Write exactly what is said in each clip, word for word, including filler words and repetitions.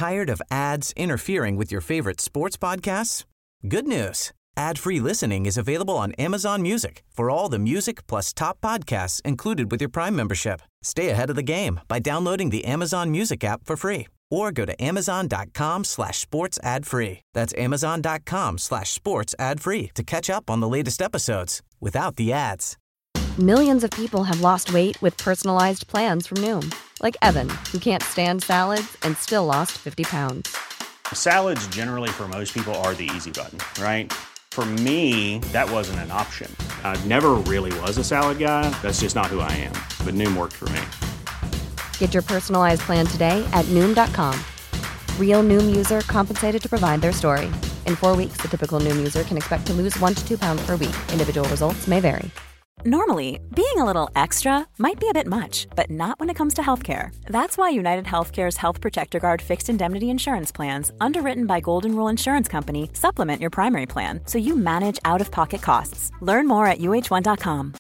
Tired of ads interfering with your favorite sports podcasts? Good news. Ad-free listening is available on Amazon Music for all the music plus top podcasts included with your Prime membership. Stay ahead of the game by downloading the Amazon Music app for free or go to amazon.com slash sports ad free. That's amazon.com slash sports ad free to catch up on the latest episodes without the ads. Millions of people have lost weight with personalized plans from Noom. Like Evan, who can't stand salads and still lost fifty pounds. Salads generally for most people are the easy button, right? For me, that wasn't an option. I never really was a salad guy. That's just not who I am. But Noom worked for me. Get your personalized plan today at Noom dot com. Real Noom user compensated to provide their story. In four weeks, the typical Noom user can expect to lose one to two pounds per week. Individual results may vary. Normally, being a little extra might be a bit much, but not when it comes to healthcare. That's why United Healthcare's Health Protector Guard fixed indemnity insurance plans, underwritten by Golden Rule Insurance Company, supplement your primary plan so you manage out-of-pocket costs. Learn more at U H one dot com.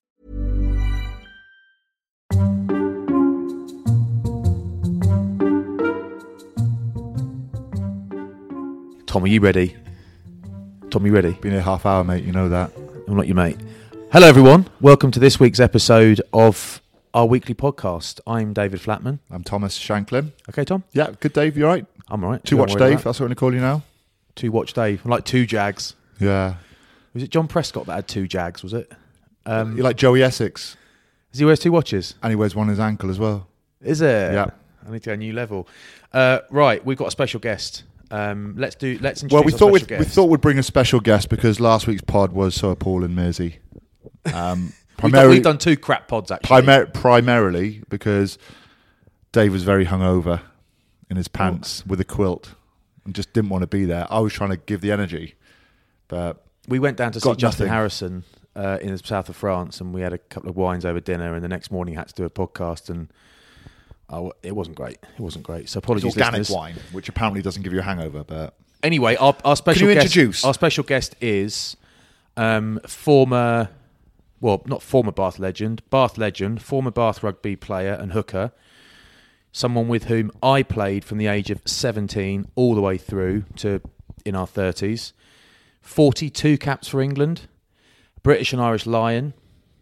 Tom, are you ready? Tom, you ready? Been here half hour, mate. You know that. I'm not your mate. Hello, everyone. Welcome to this week's episode of our weekly podcast. I'm David Flatman. I'm Thomas Shanklin. Okay, Tom? Yeah, good, Dave. You all right? I'm all right. Two Watch Dave. That's what we're going to call you now. Two Watch Dave. I'm like two Jags. Yeah. Was it John Prescott that had two Jags, was it? Um, You're like Joey Essex. Does he wear two watches? And he wears one on his ankle as well. Is it? Yeah. I need to go a new level. Uh, right, we've got a special guest. Um, let's do. Let's introduce Well, we our thought special we'd, guest. we thought we'd bring a special guest because last week's pod was so appalling, Mersey. Um, we've, done, we've done two crap pods actually. Primar- primarily because Dave was very hungover in his pants oh. with a quilt and just didn't want to be there. I was trying to give the energy, but we went down to see Justin nothing. Harrison uh, in the south of France, and we had a couple of wines over dinner. And the next morning, had to do a podcast, and oh, it wasn't great. It wasn't great. So apologies, it's organic listeners. wine, which apparently doesn't give you a hangover. But anyway, our, our special Can you guest, introduce? Our special guest is um, former. Well, not former Bath legend, Bath legend, former Bath rugby player and hooker, someone with whom I played from the age of seventeen all the way through to in our thirties, forty-two caps for England, British and Irish Lion,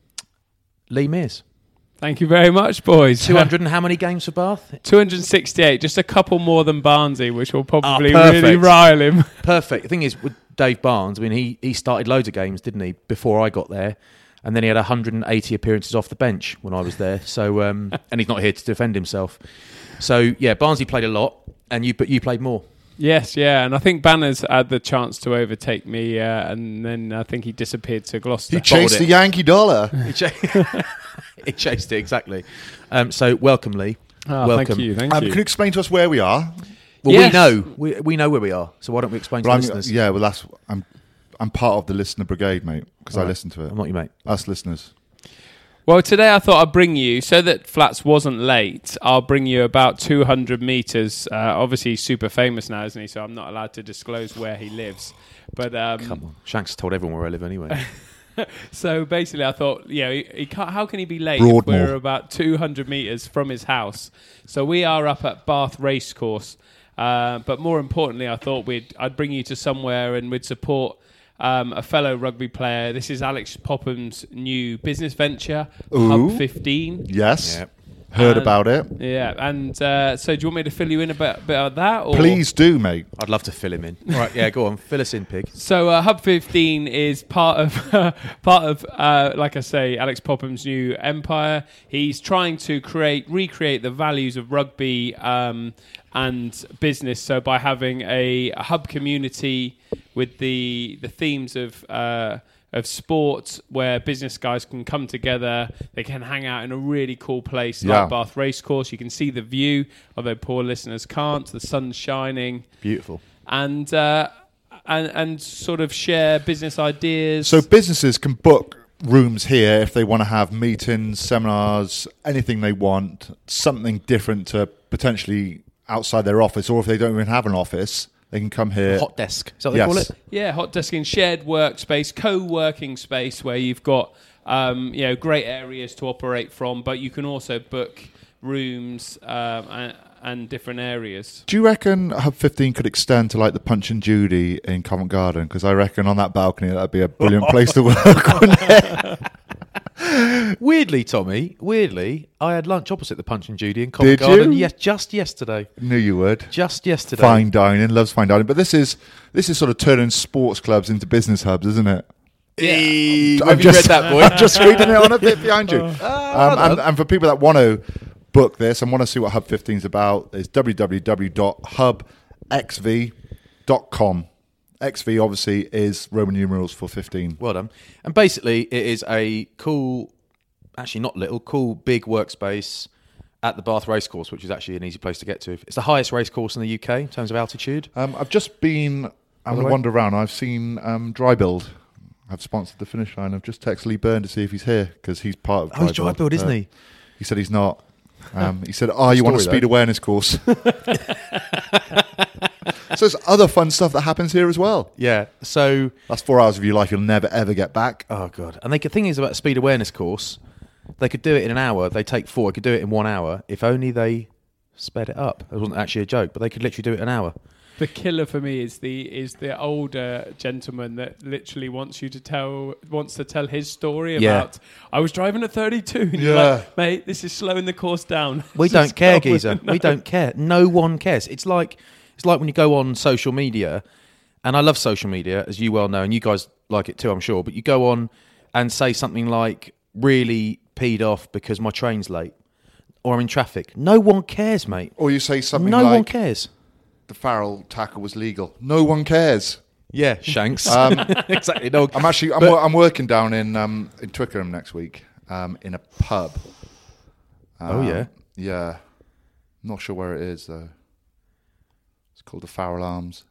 Lee Mears. Thank you very much, boys. two hundred and how many games for Bath? two hundred sixty-eight, just a couple more than Barnsley, which will probably ah, really rile him. Perfect. The thing is, with Dave Barnes, I mean, he, he started loads of games, didn't he, before I got there? And then he had one hundred eighty appearances off the bench when I was there. So, um, and he's not here to defend himself. So, yeah, Barnsley played a lot, and you but you played more. Yes, yeah, and I think Banners had the chance to overtake me, uh, and then I think he disappeared to Gloucester. He chased the Yankee dollar. he, ch- he chased it, exactly. Um, so, welcome, Lee. Oh, welcome. Thank you, thank um, you. Can you explain to us where we are? Well, yes. we know. We, we know where we are. So, why don't we explain Well, to I'm, listeners? yeah, well, that's I'm I'm part of the listener brigade, mate, because Right. I listen to it. I'm not your mate. Us listeners. Well, today I thought I'd bring you, so that Flats wasn't late, I'll bring you about two hundred metres. Uh, obviously, he's super famous now, isn't he? So I'm not allowed to disclose where he lives. But um, Come on. Shanks told everyone where I live anyway. So basically, I thought, yeah, he, he can't, how can he be late Broadmoor. if we're about two hundred metres from his house? So we are up at Bath Racecourse. Uh, but more importantly, I thought we'd I'd bring you to somewhere and we'd support um, a fellow rugby player. This is Alex Popham's new business venture, Ooh. Hub fifteen. Yes. Yep. Heard And- about it. Yeah, and uh, so do you want me to fill you in a bit, bit of that? Or? Please do, mate. I'd love to fill him in. All right, yeah, go on. Fill us in, pig. So uh, Hub fifteen is part of uh, part of uh, like I say, Alex Popham's new empire. He's trying to create, recreate the values of rugby um, and business. So by having a, a hub community with the the themes of uh, of sport, where business guys can come together, they can hang out in a really cool place Yeah. like Bath Racecourse. You can see the view, although poor listeners can't. The sun's shining. Beautiful. And uh, and and sort of share business ideas. So businesses can book rooms here if they want to have meetings, seminars, anything they want, something different to potentially outside their office, or if they don't even have an office, they can come here. Hot desk. Is that what Yes. they call it? Yeah, hot desking, shared workspace, co-working space where you've got um, you know great areas to operate from, but you can also book rooms um, and, and different areas. Do you reckon Hub fifteen could extend to like the Punch and Judy in Covent Garden? Because I reckon on that balcony that'd be a brilliant place to work, wouldn't it? Weirdly, Tommy, weirdly, I had lunch opposite the Punch and Judy in Covent Did Garden. you? Yes, just yesterday. Knew you would. Just yesterday. Fine dining, loves fine dining. But this is this is sort of turning sports clubs into business hubs, isn't it? Yeah. I'm Have you just, read that, boy? I'm just reading it on a bit behind you. Ah, um, and, and for people that want to book this and want to see what Hub fifteen is about, it's w w w dot hub x v dot com. X V obviously is Roman numerals for fifteen. Well done. And basically, it is a cool, actually not little, cool big workspace at the Bath Racecourse, which is actually an easy place to get to. It's the highest racecourse in the U K in terms of altitude. Um, I've just been having the a way? wander around. I've seen um, Dry Build. I've sponsored the finish line. I've just texted Lee Byrne to see if he's here because he's part of Dry Oh, he's Dry Build, isn't Uh, he? He said he's not. Um, he said, oh, you want a Story, speed though. awareness course. So there's other fun stuff that happens here as well. Yeah. So, That's four hours of your life you'll never, ever get back. oh, God. And they, the thing is about a speed awareness course, they could do it in an hour. They take four. They could do it in one hour if only they sped it up. It wasn't actually a joke, but they could literally do it in an hour. The killer for me is the is the older gentleman that literally wants you to tell wants to tell his story Yeah. about I was driving at thirty-two and you're Yeah. like, mate, this is slowing the course down. We Just don't care, go geezer. with- We don't care. No one cares. It's like it's like when you go on social media, and I love social media, as you well know, and you guys like it too, I'm sure. But you go on and say something like, "Really peed off because my train's late," or "I'm in traffic." No one cares, mate. Or you say something No like, one cares. the Farrell tackle was legal. No one cares. Yeah, Shanks. Um, exactly. No. I'm actually I'm, But- wor- I'm working down in um, in Twickenham next week um, in a pub. Oh, Um, yeah? Yeah. Not sure where it is though. It's called the Farrell Arms.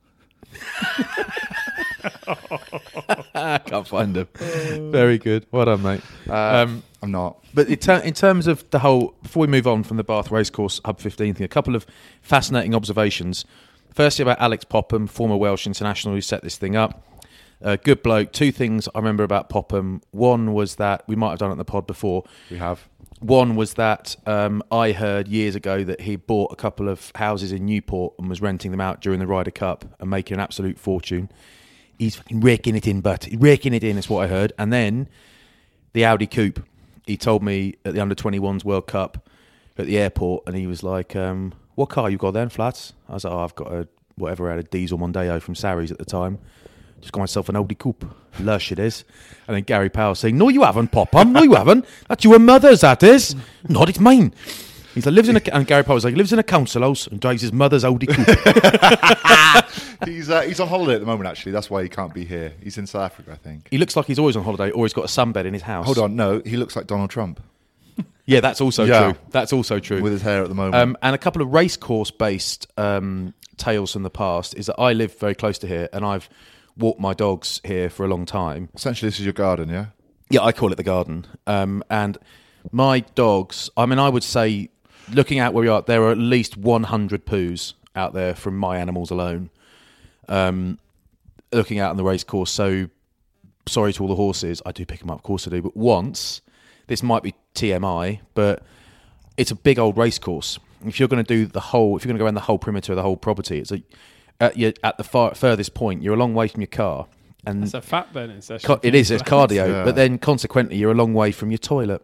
I can't find them. Very good. Well done, mate. Uh, Um, I'm not. But in, ter- in terms of the whole, before we move on from the Bath Racecourse Hub fifteen thing, a couple of fascinating observations. Firstly, about Alex Popham, former Welsh international who set this thing up. Uh, good bloke. Two things I remember about Popham. One was that, we might have done it in the pod before. We have. One was that um, I heard years ago that he bought a couple of houses in Newport and was renting them out during the Ryder Cup and making an absolute fortune. He's fucking raking it in, but raking it in is what I heard. And then the Audi Coupe. He told me at the under twenty-ones World Cup at the airport, and he was like, um, "What car you got then, Flats?" I was like, "Oh, I've got a whatever, I had a diesel Mondeo from Sarries at the time. Just got myself an Audi Coupe. Lush it is." And then Gary Powell saying, "No, you haven't, Popham. No, you haven't. That's your mother's, that is. Not, it's mine." He's like, lives in a, and Gary Powell's like, lives in a council house and drives his mother's Audi Coupe. He's uh, he's on holiday at the moment. Actually, that's why he can't be here. He's in South Africa, I think. He looks like he's always on holiday, or he's got a sunbed in his house. Hold on, no, he looks like Donald Trump Yeah, that's also Yeah. true. That's also true. with his hair at the moment. Um, and a couple of racecourse-based um, tales from the past is that I live very close to here, and I've walked my dogs here for a long time. Essentially, this is your garden, yeah. Yeah, I call it the garden. Um, and my dogs, I mean, I would say, looking at where we are, there are at least one hundred poos out there from my animals alone. Um, looking out on the race course. So, sorry to all the horses. I do pick them up, of course I do. But once, this might be T M I, but it's a big old race course. If you're going to do the whole, if you're going to go around the whole perimeter of the whole property, it's a, at, you're at the far, furthest point, you're a long way from your car. And It's a fat burning session. co- it is, it's cardio. Yeah. But then, consequently, you're a long way from your toilet.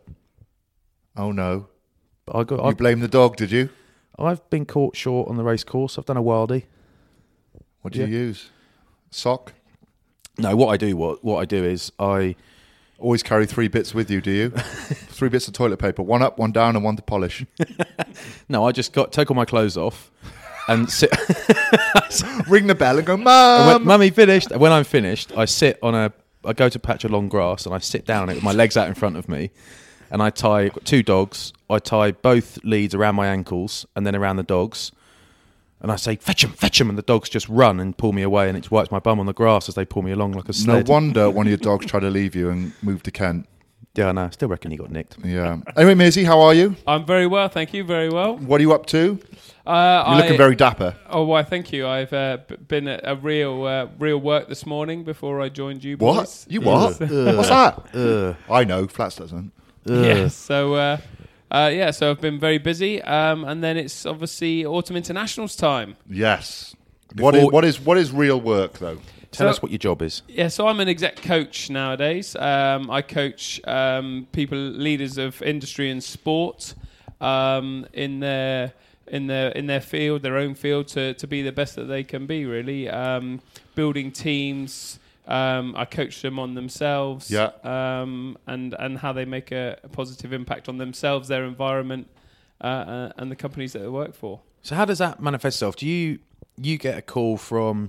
Oh no, But I got, you I've, blame the dog, did you? I've been caught short on the race course. I've done a wildie. What do you use? Sock? No, what I do, what what I do is I Always carry three bits with you, do you? Three bits of toilet paper, one up, one down, and one to polish. no, I just got take all my clothes off and sit. Ring the bell and go, And Mum. when, Mummy finished. And when I'm finished, I sit on a. I go to a patch of long grass and I sit down on it with my legs out in front of me, and I tie got two dogs. I tie both leads around my ankles and then around the dogs, and I say, "Fetch them, fetch them!" And the dogs just run and pull me away, and it wipes my bum on the grass as they pull me along like a No sled. wonder one of your dogs tried to leave you and move to Kent. Yeah, I know. Still reckon he got nicked. Yeah. Anyway, Mizzy, how are you? I'm very well, thank you. Very well. What are you up to? Uh, You're looking I- very dapper. Oh, why? Thank you. I've uh, b- been at a real, uh, real work this morning before I joined you. What? Boys. You what? Ugh. What's that? Ugh. I know. Flats doesn't. Ugh. Yes. So uh, uh, Uh, yeah, so I've been very busy, um, and then it's obviously Autumn Internationals time. Yes. What is, Before- what is what is real work though? Tell So- us what your job is. Yeah, so I'm an exec coach nowadays. Um, I coach um, people, leaders of industry and sport, um, in their in their in their field, their own field, to to be the best that they can be. Really, um, building teams. Um, I coach them on themselves, Yeah. um, and and how they make a, a positive impact on themselves, their environment, uh, uh, and the companies that they work for. So how does that manifest itself? Do you you get a call from,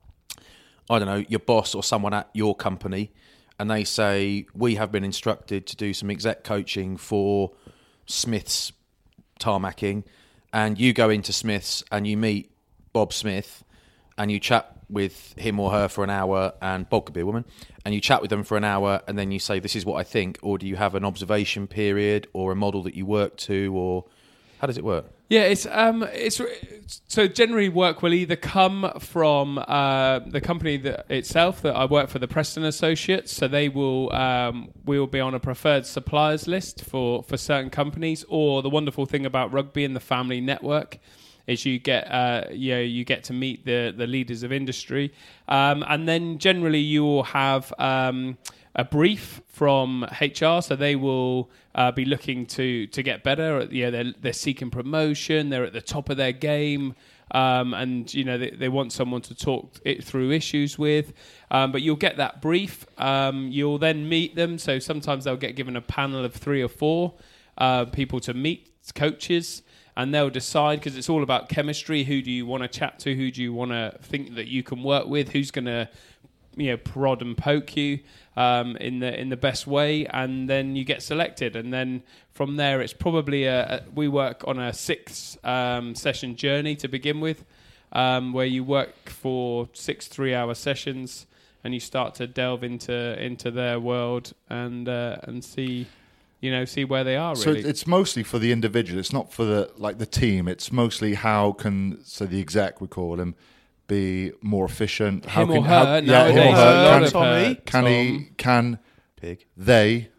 I don't know, your boss or someone at your company, and they say, we have been instructed to do some exec coaching for Smith's tarmacking, and you go into Smith's and you meet Bob Smith and you chat with him or her for an hour, and Bob could be a woman, and you chat with them for an hour, and then you say, this is what I think, or do you have an observation period or a model that you work to, or how does it work? Yeah, it's um, it's so generally work will either come from uh, the company that itself. That I work for, the Preston Associates, so they will um, we will be on a preferred suppliers list for, for certain companies. Or the wonderful thing about rugby and the family network is you get uh, you know, you get to meet the the leaders of industry, um, and then generally you will have um, a brief from H R, so they will uh, be looking to to get better. You know, they're they're seeking promotion. They're at the top of their game, um, and you know they, they want someone to talk it through issues with. Um, but you'll get that brief. Um, you'll then meet them. So sometimes they'll get given a panel of three or four uh, people to meet, coaches, and they'll decide, because it's all about chemistry. Who do you want to chat to? Who do you want to think that you can work with? Who's going to, you know, prod and poke you um, in the in the best way, and then you get selected. And then from there, it's probably a, a we work on a six um, session journey to begin with, um, where you work for six three hour sessions, and you start to delve into into their world and uh, and see. You know, see where they are. Really, So it's mostly for the individual. It's not for the like the team. It's mostly how can so the exec we call him be more efficient. How him can or her. how, Nowadays, him or a her. lot Can, of her, can he Tom. can Pig. they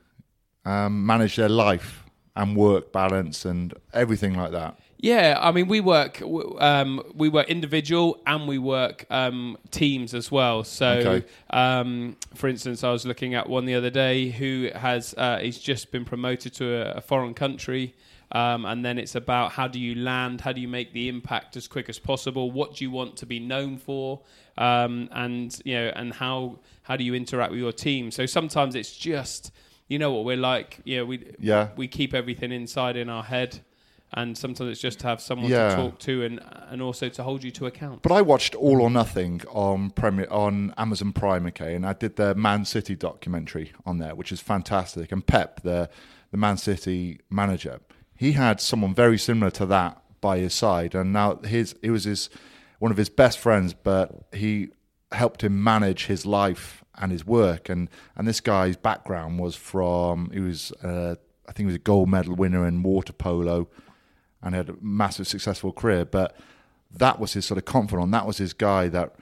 um, manage their life and work balance and everything like that? Yeah, I mean, we work w- um, we work individual and we work um, teams as well. So, Okay. um, for instance, I was looking at one the other day who has uh, he's just been promoted to a, a foreign country, um, and then it's about how do you land, how do you make the impact as quick as possible, what do you want to be known for, um, and you know, and how how do you interact with your team. So sometimes it's just, you know what we're like, you know, we Yeah. we keep everything inside in our head. And sometimes it's just to have someone Yeah. to talk to, and and also to hold you to account. But I watched All or Nothing on Premier on Amazon Prime, okay, and I did the Man City documentary on there, which is fantastic. And Pep, the the Man City manager, he had someone very similar to that by his side, and now his he was his one of his best friends, but he helped him manage his life and his work. And and this guy's background was from he was uh, I think he was a gold medal winner in water polo. And had a massive successful career, but that was his sort of confidant. That was his guy that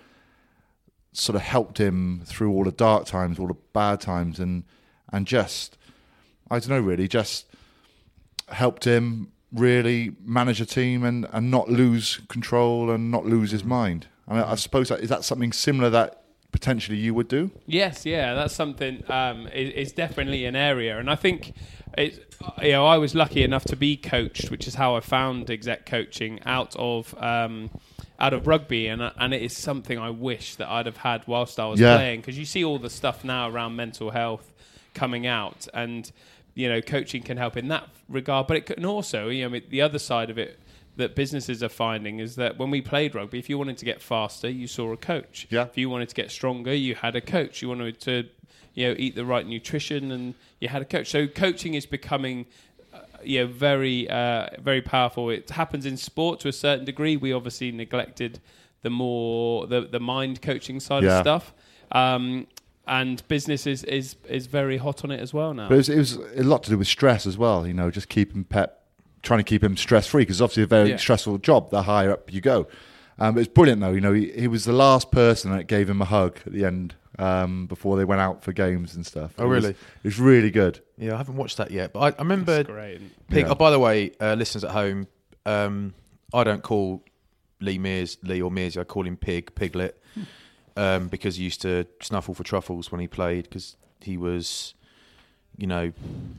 sort of helped him through all the dark times, all the bad times, and and just I don't know, really, just helped him really manage a team and, and not lose control and not lose his mind. And I, I suppose that is that something similar that potentially you would do? Yes, yeah, that's something. Um, is, is definitely an area, and I think it. You know, I was lucky enough to be coached, which is how I found exec coaching out of um, out of rugby, and and it is something I wish that I'd have had whilst I was Yeah. playing, because you see all the stuff now around mental health coming out, and you know, coaching can help in that regard, but it can also, you know, the other side of it that businesses are finding is that when we played rugby, if you wanted to get faster, you saw a coach. Yeah. If you wanted to get stronger, you had a coach. You wanted to, you know, eat the right nutrition, and you had a coach. So coaching is becoming, uh, you know, very, uh, very powerful. It happens in sport to a certain degree. We obviously neglected the more the the mind coaching side Yeah. of stuff, um, and business is, is is very hot on it as well now. But it was, it was a lot to do with stress as well, you know, just keeping Pep, trying to keep him stress-free, because obviously a very Yeah. stressful job the higher up you go. Um, it's brilliant, though. You know, he, he was the last person that gave him a hug at the end um, before they went out for games and stuff. Oh, It was- really? It's really good. Yeah, I haven't watched that yet, but I, I remember. That's great. Pig. Yeah. Oh, by the way, uh, listeners at home, um, I don't call Lee Mears Lee or Mears. I call him Pig, Piglet, um, because he used to snuffle for truffles when he played because he was, you know,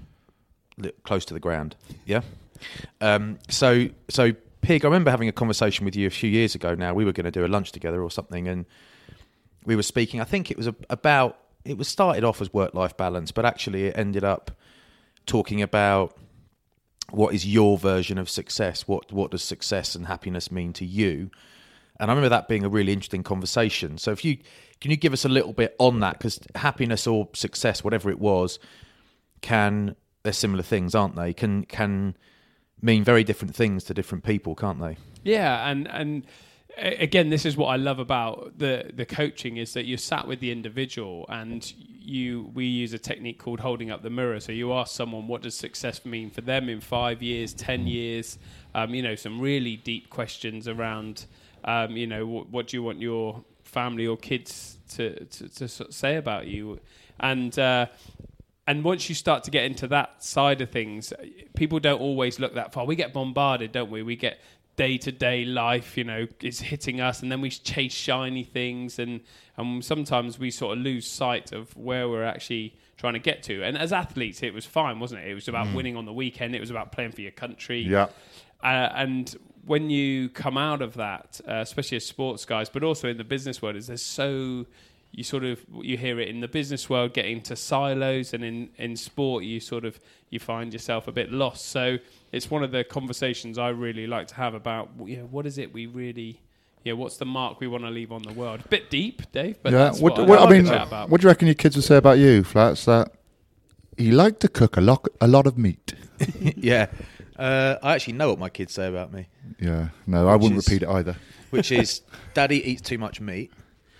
li- close to the ground. Yeah. Um, so, so Pig. I remember having a conversation with you a few years ago. Now we were going to do a lunch together or something, and we were speaking. I think it was a, about. It was started off as work-life balance, but actually it ended up talking about what is your version of success. What what does success and happiness mean to you? And I remember that being a really interesting conversation. So if you can you give us a little bit on that, because happiness or success, whatever it was, can they're similar things, aren't they? Can can mean very different things to different people, can't they? Yeah, and and a- again, this is what I love about the the coaching is that you're sat with the individual, and you we use a technique called holding up the mirror. So you ask someone, what does success mean for them in five years, ten years? Um, you know, some really deep questions around, um, you know, what, what do you want your family or kids to to, to sort of say about you, and. Uh, And once you start to get into that side of things, people don't always look that far. We get bombarded, don't we? We get day-to-day life, you know, it's hitting us, and then we chase shiny things, and, and sometimes we sort of lose sight of where we're actually trying to get to. And as athletes, it was fine, wasn't it? It was about mm. winning on the weekend. It was about playing for your country. Yeah. Uh, and when you come out of that, uh, especially as sports guys, but also in the business world, is there's so... You sort of you hear it in the business world, getting into silos, and in, in sport you sort of you find yourself a bit lost. So it's one of the conversations I really like to have about, you know, what is it we really, yeah, what's the mark we want to leave on the world? A bit deep, Dave, but yeah. that's what, what, I, what, like I mean, to chat about. what do you reckon your kids would say about you, Flats? That he liked to cook a lot, a lot of meat. Yeah, uh, I actually know what my kids say about me. Yeah, no, I wouldn't is- repeat it either. Which is, Daddy eats too much meat.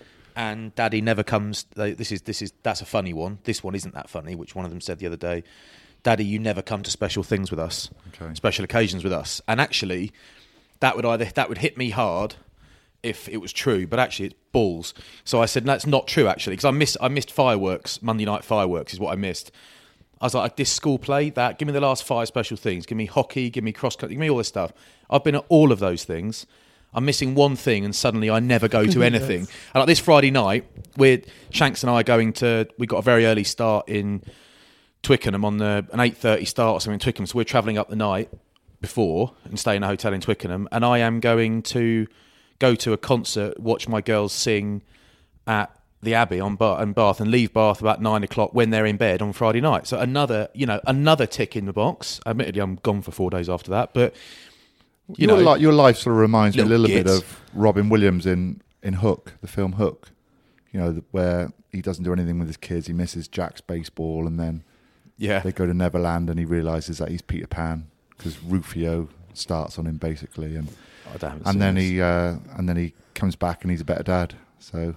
And Daddy never comes. They, this is this is that's a funny one. This one isn't that funny. Which one of them said the other day, Daddy, you never come to special things with us, Okay. special occasions with us. And actually, that would either that would hit me hard if it was true, but actually it's balls. So I said, no, it's not true actually, because I missed I missed fireworks. Monday night fireworks is what I missed. I was like, this school play, that, give me the last five special things. Give me hockey, give me cross country, give me all this stuff. I've been at all of those things. I'm missing one thing, and suddenly I never go to anything. yes. And like this Friday night, we're Shanks and I are going to. We got a very early start in Twickenham on the an eight thirty start or something in Twickenham. So we're travelling up the night before and stay in a hotel in Twickenham. And I am going to go to a concert, watch my girls sing at the Abbey on Bath and Bath, and leave Bath about nine o'clock when they're in bed on Friday night. So another, you know, another tick in the box. Admittedly, I'm gone for four days after that, but. You your, know, li- your life sort of reminds me a little little bit gits. of Robin Williams in, in Hook, the film Hook. You know, the, where he doesn't do anything with his kids. He misses Jack's baseball, and then yeah, they go to Neverland, and he realises that he's Peter Pan because Rufio starts on him basically, and I don't have and then this. he uh, and then he comes back and he's a better dad. So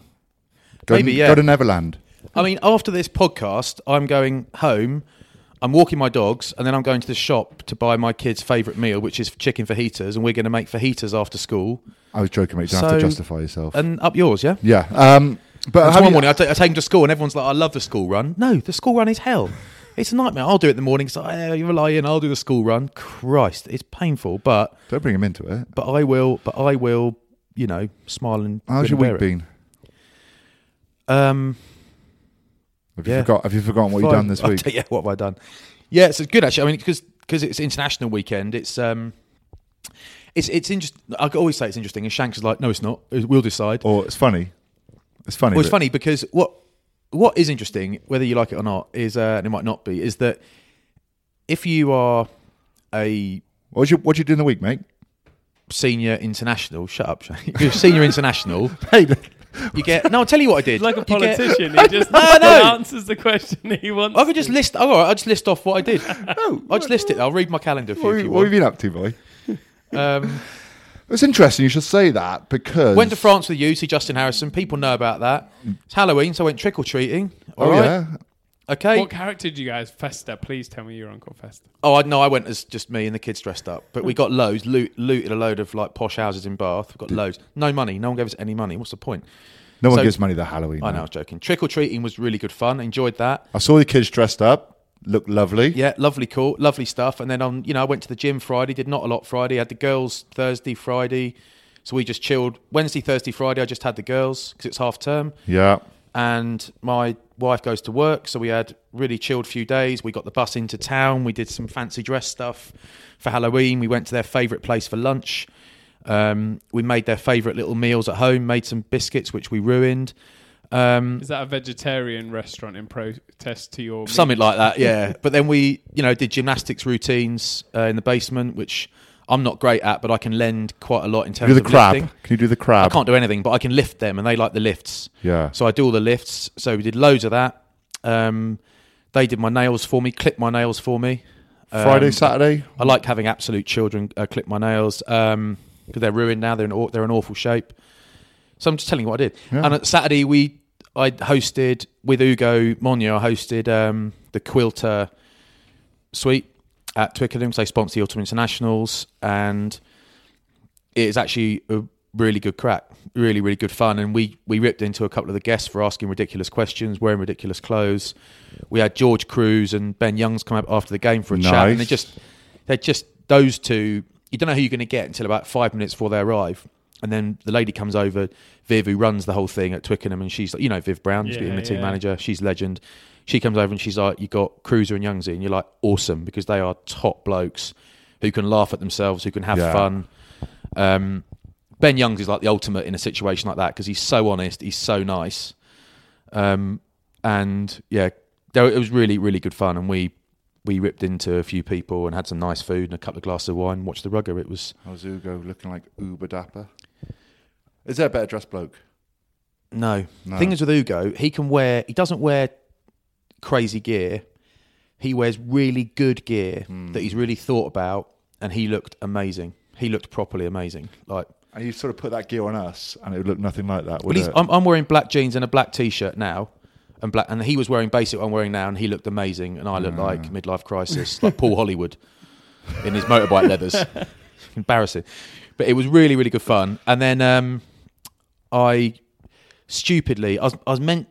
go Maybe, to, yeah. go to Neverland. I mean, after this podcast, I'm going home. I'm walking my dogs, and then I'm going to the shop to buy my kids' favourite meal, which is chicken fajitas, and we're going to make fajitas after school. I was joking, mate. You don't have to So- justify yourself. And up yours, yeah? yeah, um, but And have one you- morning, I, t- I take them to school, and everyone's like, I love the school run. No, the school run is hell. It's a nightmare. I'll do it in the morning. So yeah, you rely in, I'll do the school run. Christ, it's painful, but don't bring him into it. but I will, but I will, you know, smile and How's your grin week and bear been? it. Um, Have you Yeah. forgot? Have you forgotten what you've Fine. done this I'll week? tell you what have I done? Yeah, it's good actually. I mean, because because it's international weekend. It's um, it's it's interesting. I always say it's interesting, and Shanks is like, no, it's not. We'll decide. Or it's funny. It's funny. Well, it's but- funny because what what is interesting, whether you like it or not, is uh, and it might not be, is that if you are a What you what you do in the week, mate? senior international, shut up, Shanks. You're a senior international. Hey, You get no. I'll tell you what I did. Like a You get- politician, he just No, no. answers the question he wants. I could just to. list. Oh, all right, I'll just list off what I did. no, I'll just list it. I'll read my calendar for you. what, if have you you- what have want. you been up to, boy? Um, It's interesting you should say that because Went to France with you, see Justin Harrison. People know about that. It's Halloween, so I went trick or treating. All Oh right. yeah, Okay. What character did you guys? Festa, please tell me you're Uncle Festa. Oh, I no, I went as just me and the kids dressed up. But we got loads, loot, looted a load of like posh houses in Bath. We got loads. No money. No one gave us any money. What's the point? No one So- gives money to Halloween. I know, no. I was joking. Trick or treating was really good fun. Enjoyed that. I saw the kids dressed up. Looked lovely. Yeah, lovely, cool, lovely stuff. And then on, you know, I went to the gym Friday. Did not a lot Friday. Had the girls Thursday, Friday. So we just chilled. Wednesday, Thursday, Friday. I just had the girls because it's half term. Yeah. And my wife goes to work, so we had really chilled few days. We got the bus into town. We did some fancy dress stuff for Halloween. We went to their favourite place for lunch. Um, we made their favourite little meals at home. Made some biscuits, which we ruined. Um, Is that a vegetarian restaurant in protest to your Something like that, yeah. But then we, you know, did gymnastics routines uh, in the basement, which I'm not great at, but I can lend quite a lot in terms Do the of crab. lifting. Can you do the crab? I can't do anything, but I can lift them, and they like the lifts. Yeah. So I do all the lifts. So we did loads of that. Um, they did my nails for me, clipped my nails for me. Um, Friday, Saturday. I like having absolute children uh, clip my nails because um, they're ruined now. They're in aw- they're in awful shape. So I'm just telling you what I did. Yeah. And on Saturday we I hosted with Ugo Monio. I hosted um, the Quilter Suite at Twickenham. So they sponsor the Autumn Internationals, and it is actually a really good crack, really really good fun. And we we ripped into a couple of the guests for asking ridiculous questions, wearing ridiculous clothes. We had George Cruz and Ben Youngs come up after the game for a chat, and they Nice. just they're just those two. You don't know who you're going to get until about five minutes before they arrive. And then the lady comes over, Viv, who runs the whole thing at Twickenham, and she's like, you know, Viv Brown, she's Yeah, been the team yeah. manager, she's a legend. She comes over and she's like, you got Cruiser and Youngsy, and you're like, awesome, because they are top blokes who can laugh at themselves, who can have Yeah. fun. Um, Ben Youngs is like the ultimate in a situation like that because he's so honest, he's so nice. Um, and yeah, there, it was really, really good fun, and we we ripped into a few people and had some nice food and a couple of glasses of wine, watched the rugger. It was How's Ugo looking like uber dapper? Is there a better dressed bloke? No. No. Thing is with Ugo, he can wear, he doesn't wear crazy gear. He wears really good gear Hmm. that he's really thought about, and he looked amazing. He looked properly amazing. Like, And you sort of put that gear on us, and it would look nothing like that, well, would he's, it? I'm, I'm wearing black jeans and a black t-shirt now, and black, and he was wearing basic what I'm wearing now, and he looked amazing, and I looked like midlife crisis, like Paul Hollywood in his motorbike leathers. Embarrassing, but it was really, really good fun. And then um, I stupidly, I was, I was meant,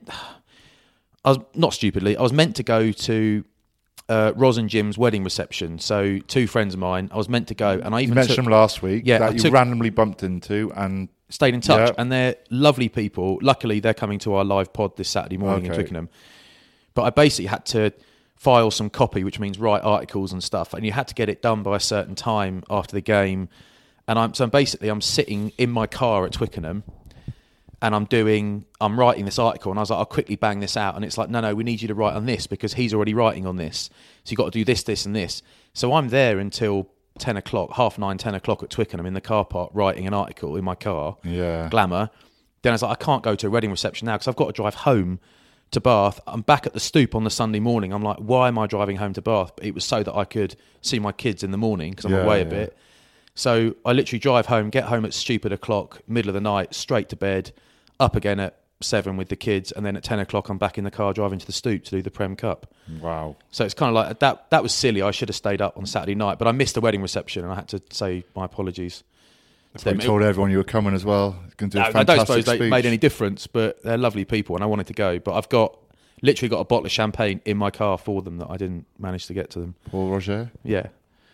I was not stupidly, I was meant to go to uh, Ros and Jim's wedding reception. So two friends of mine, I was meant to go, and I you even mentioned took, them last week Yeah, I that you took- randomly bumped into, and stayed in touch, Yeah. and they're lovely people. Luckily, they're coming to our live pod this Saturday morning in Okay. Twickenham. But I basically had to file some copy, which means write articles and stuff, and you had to get it done by a certain time after the game. And I'm so basically I'm sitting in my car at Twickenham, and I'm doing I'm writing this article, and I was like, I'll quickly bang this out, and it's like, no, no, we need you to write on this because he's already writing on this, so you got to do this, this, and this. So I'm there until ten o'clock, half nine, ten o'clock at Twickenham in the car park writing an article in my car. Yeah. Glamour. Then I was like, I can't go to a wedding reception now because I've got to drive home to Bath. I'm back at the Stoop on the Sunday morning. I'm like, why am I driving home to Bath? But it was so that I could see my kids in the morning because I'm Yeah, away a yeah. bit. So I literally drive home, get home at stupid o'clock, middle of the night, straight to bed, up again at seven with the kids, and then at ten o'clock I'm back in the car driving to the Stoop to do the Prem Cup. Wow. So it's kind of like that. That was silly. I should have stayed up on Saturday night, but I missed the wedding reception, and I had to say my apologies. to They them. told everyone you were coming as well. Going to do a I, I fantastic don't suppose they speech. made any difference, but they're lovely people, and I wanted to go. But I've got literally got a bottle of champagne in my car for them that I didn't manage to get to them. Paul Roger, Yeah.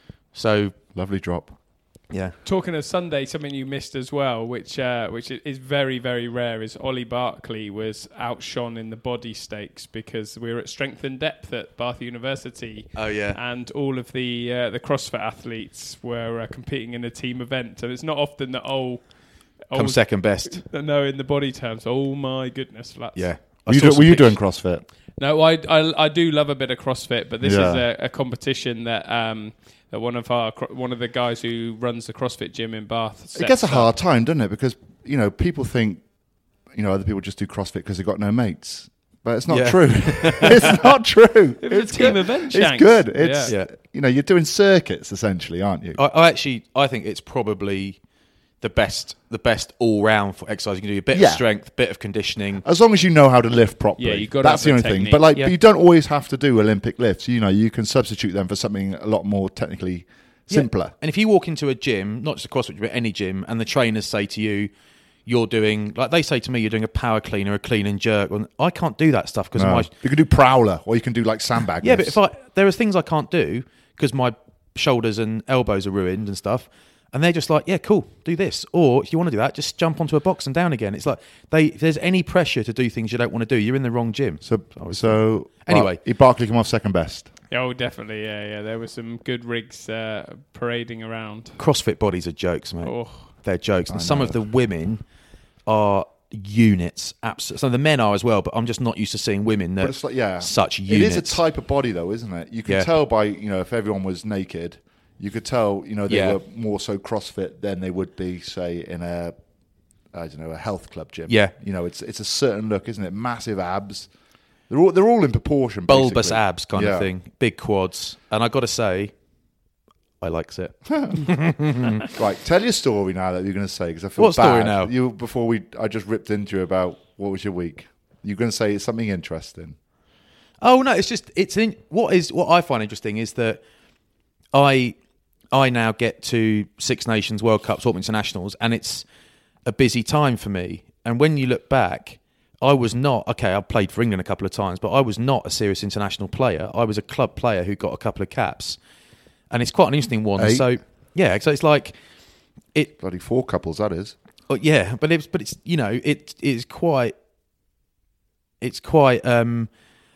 So lovely drop. yeah, Talking of Sunday, something you missed as well, which uh, which is very, very rare, is Ollie Barkley was outshone in the body stakes because we were at Strength and Depth at Bath University. Oh, yeah. And all of the uh, the CrossFit athletes were uh, competing in a team event. So it's not often that, oh... come oh, second best. No, in the body terms. Oh, my goodness. That's, Yeah. I Were you, saw do, some were you pictures. doing CrossFit? No, I, I I do love a bit of CrossFit, but this Yeah. is a, a competition that um that one of our cro- one of the guys who runs the CrossFit gym in Bath. It gets a sets hard up. time, doesn't it? Because, you know, people think, you know, other people just do CrossFit because they've got no mates. But it's not Yeah. true. It's not true. It was a It's team good. event, It's Shanks. good. It's, Yeah. you know, you're doing circuits, essentially, aren't you? I, I actually, I think it's probably the best, the best all-round for exercise. You can do a bit Yeah. of strength, bit of conditioning. As long as you know how to lift properly. Yeah, you gotta That's have the the only thing. technique. But like, Yeah. but you don't always have to do Olympic lifts. You know, you can substitute them for something a lot more technically simpler. Yeah. And if you walk into a gym, not just a CrossFit gym, but any gym, and the trainers say to you, you're doing, like they say to me, you're doing a power clean or a clean and jerk. Well, I can't do that stuff because No. my You can do prowler, or you can do like sandbag. yeah. lifts. But if I there are things I can't do because my shoulders and elbows are ruined and stuff, and they're just like, yeah, cool, do this. Or if you want to do that, just jump onto a box and down again. It's like they if there's any pressure to do things you don't want to do, you're in the wrong gym. So, so Anyway. uh, Barkley came off second best. Oh, definitely. Yeah, yeah. There were some good rigs uh, parading around. CrossFit bodies are jokes, mate. Oh, They're jokes. And I some know. of the women are units. Absolutely. Some of the men are as well, but I'm just not used to seeing women that But it's like, yeah, such It units. is a type of body, though, isn't it? You can Yeah. tell by, you know, if everyone was naked, you could tell, you know, they Yeah. were more so CrossFit than they would be, say, in a, I don't know, a health club gym. Yeah. You know, it's it's a certain look, isn't it? Massive abs. They're all they're all in proportion. bulbous basically. abs kind Yeah. of thing, big quads. And I got to say, I likes it. Right, tell your story now that you're going to say, because I feel What story bad. now? You before we, I just ripped into you about what was your week. You're going to say something interesting. Oh no, it's just it's in, what is what I find interesting is that I I now get to Six Nations, World Cups, Autumn Internationals, and it's a busy time for me. And when you look back, I was not okay. I played for England a couple of times, but I was not a serious international player. I was a club player who got a couple of caps, and it's quite an interesting one. Eight. So yeah, so it's like it. Bloody four couples, that is. Oh, yeah, but it's but it's you know it is quite. It's quite. Um,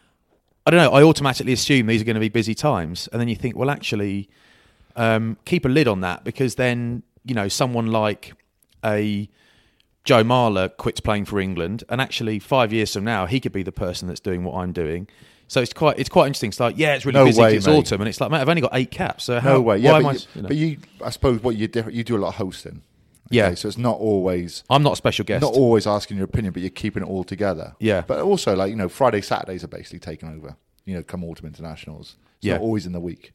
I don't know. I automatically assume these are going to be busy times, and then you think, well, actually, um, keep a lid on that because then you know someone like a Joe Marler quits playing for England, and actually five years from now he could be the person that's doing what I'm doing. So it's quite it's quite interesting. It's like yeah, it's really No busy. 'cause way, it's mate. autumn, and it's like mate, I've only got eight caps. So how, No way. Yeah, why but, am I? you, You know. but you, I suppose what you different. You do a lot of hosting. Yeah. Okay, so it's not always I'm not a special guest. not always asking your opinion, but you're keeping it all together. Yeah. But also, like you know, Friday, Saturdays are basically taken over. You know, come autumn internationals. It's Yeah. not always in the week,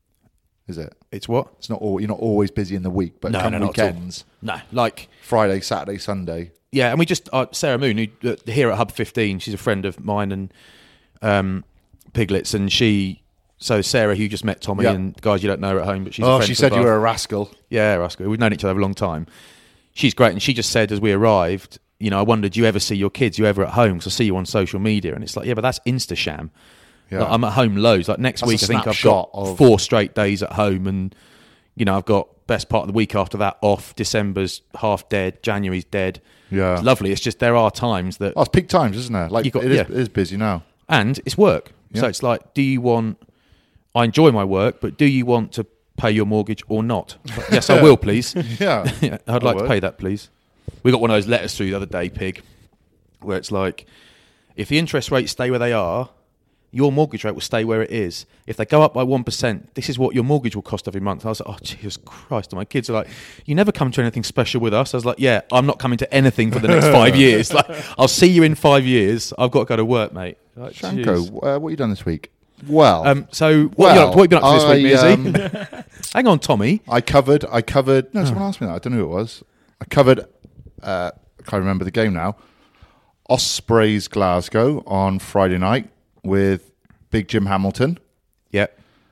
is it? It's what? It's not all. You're not always busy in the week, but No, come no, not at all. weekends, No, like. Friday, Saturday, Sunday. Yeah, and we just uh, Sarah Moon, who uh, here at Hub fifteen, she's a friend of mine and um, Piglets, and she. So Sarah, who you just met, Tommy, Yeah. and guys you don't know her at home, but she's. a Oh, friend she for said you Bath. were a rascal. Yeah, Rascal. We've known each other a long time. She's great, and she just said as we arrived, you know, I wondered, do you ever see your kids? You ever at home? Because I see you on social media, and it's like, yeah, but that's Instasham. Yeah. Like, I'm at home loads. Like next That's week, a I think I've got snapshot of- four straight days at home, and you know, I've got best part of the week after that off. December's half dead. January's dead. Yeah. It's lovely. It's just there are times that, Oh, it's peak times, isn't there? Like You got- it, is, yeah. it is busy now. and it's work. Yeah. So it's like, do you want? I enjoy my work, but do you want to pay your mortgage or not? Like, yes, I will, please. Yeah. Yeah, I'd I like to would. pay that, please. We got one of those letters through the other day, Pig, where it's like, if the interest rates stay where they are, your mortgage rate will stay where it is. If they go up by one percent, this is what your mortgage will cost every month. I was like, oh, Jesus Christ. And my kids are like, you never come to anything special with us. I was like, yeah, I'm not coming to anything for the next five years. Like, I'll see you in five years. I've got to go to work, mate. Like, jeez. Shanko, uh, what you done this week? Well, Um, so, what, well, you what have you been up to this week, I, Mearsy? um, Hang on, Tommy. I covered. I covered. No, someone asked me that. I don't know who it was. I covered. Uh, I can't remember the game now. Ospreys Glasgow on Friday night with Big Jim Hamilton, Yeah.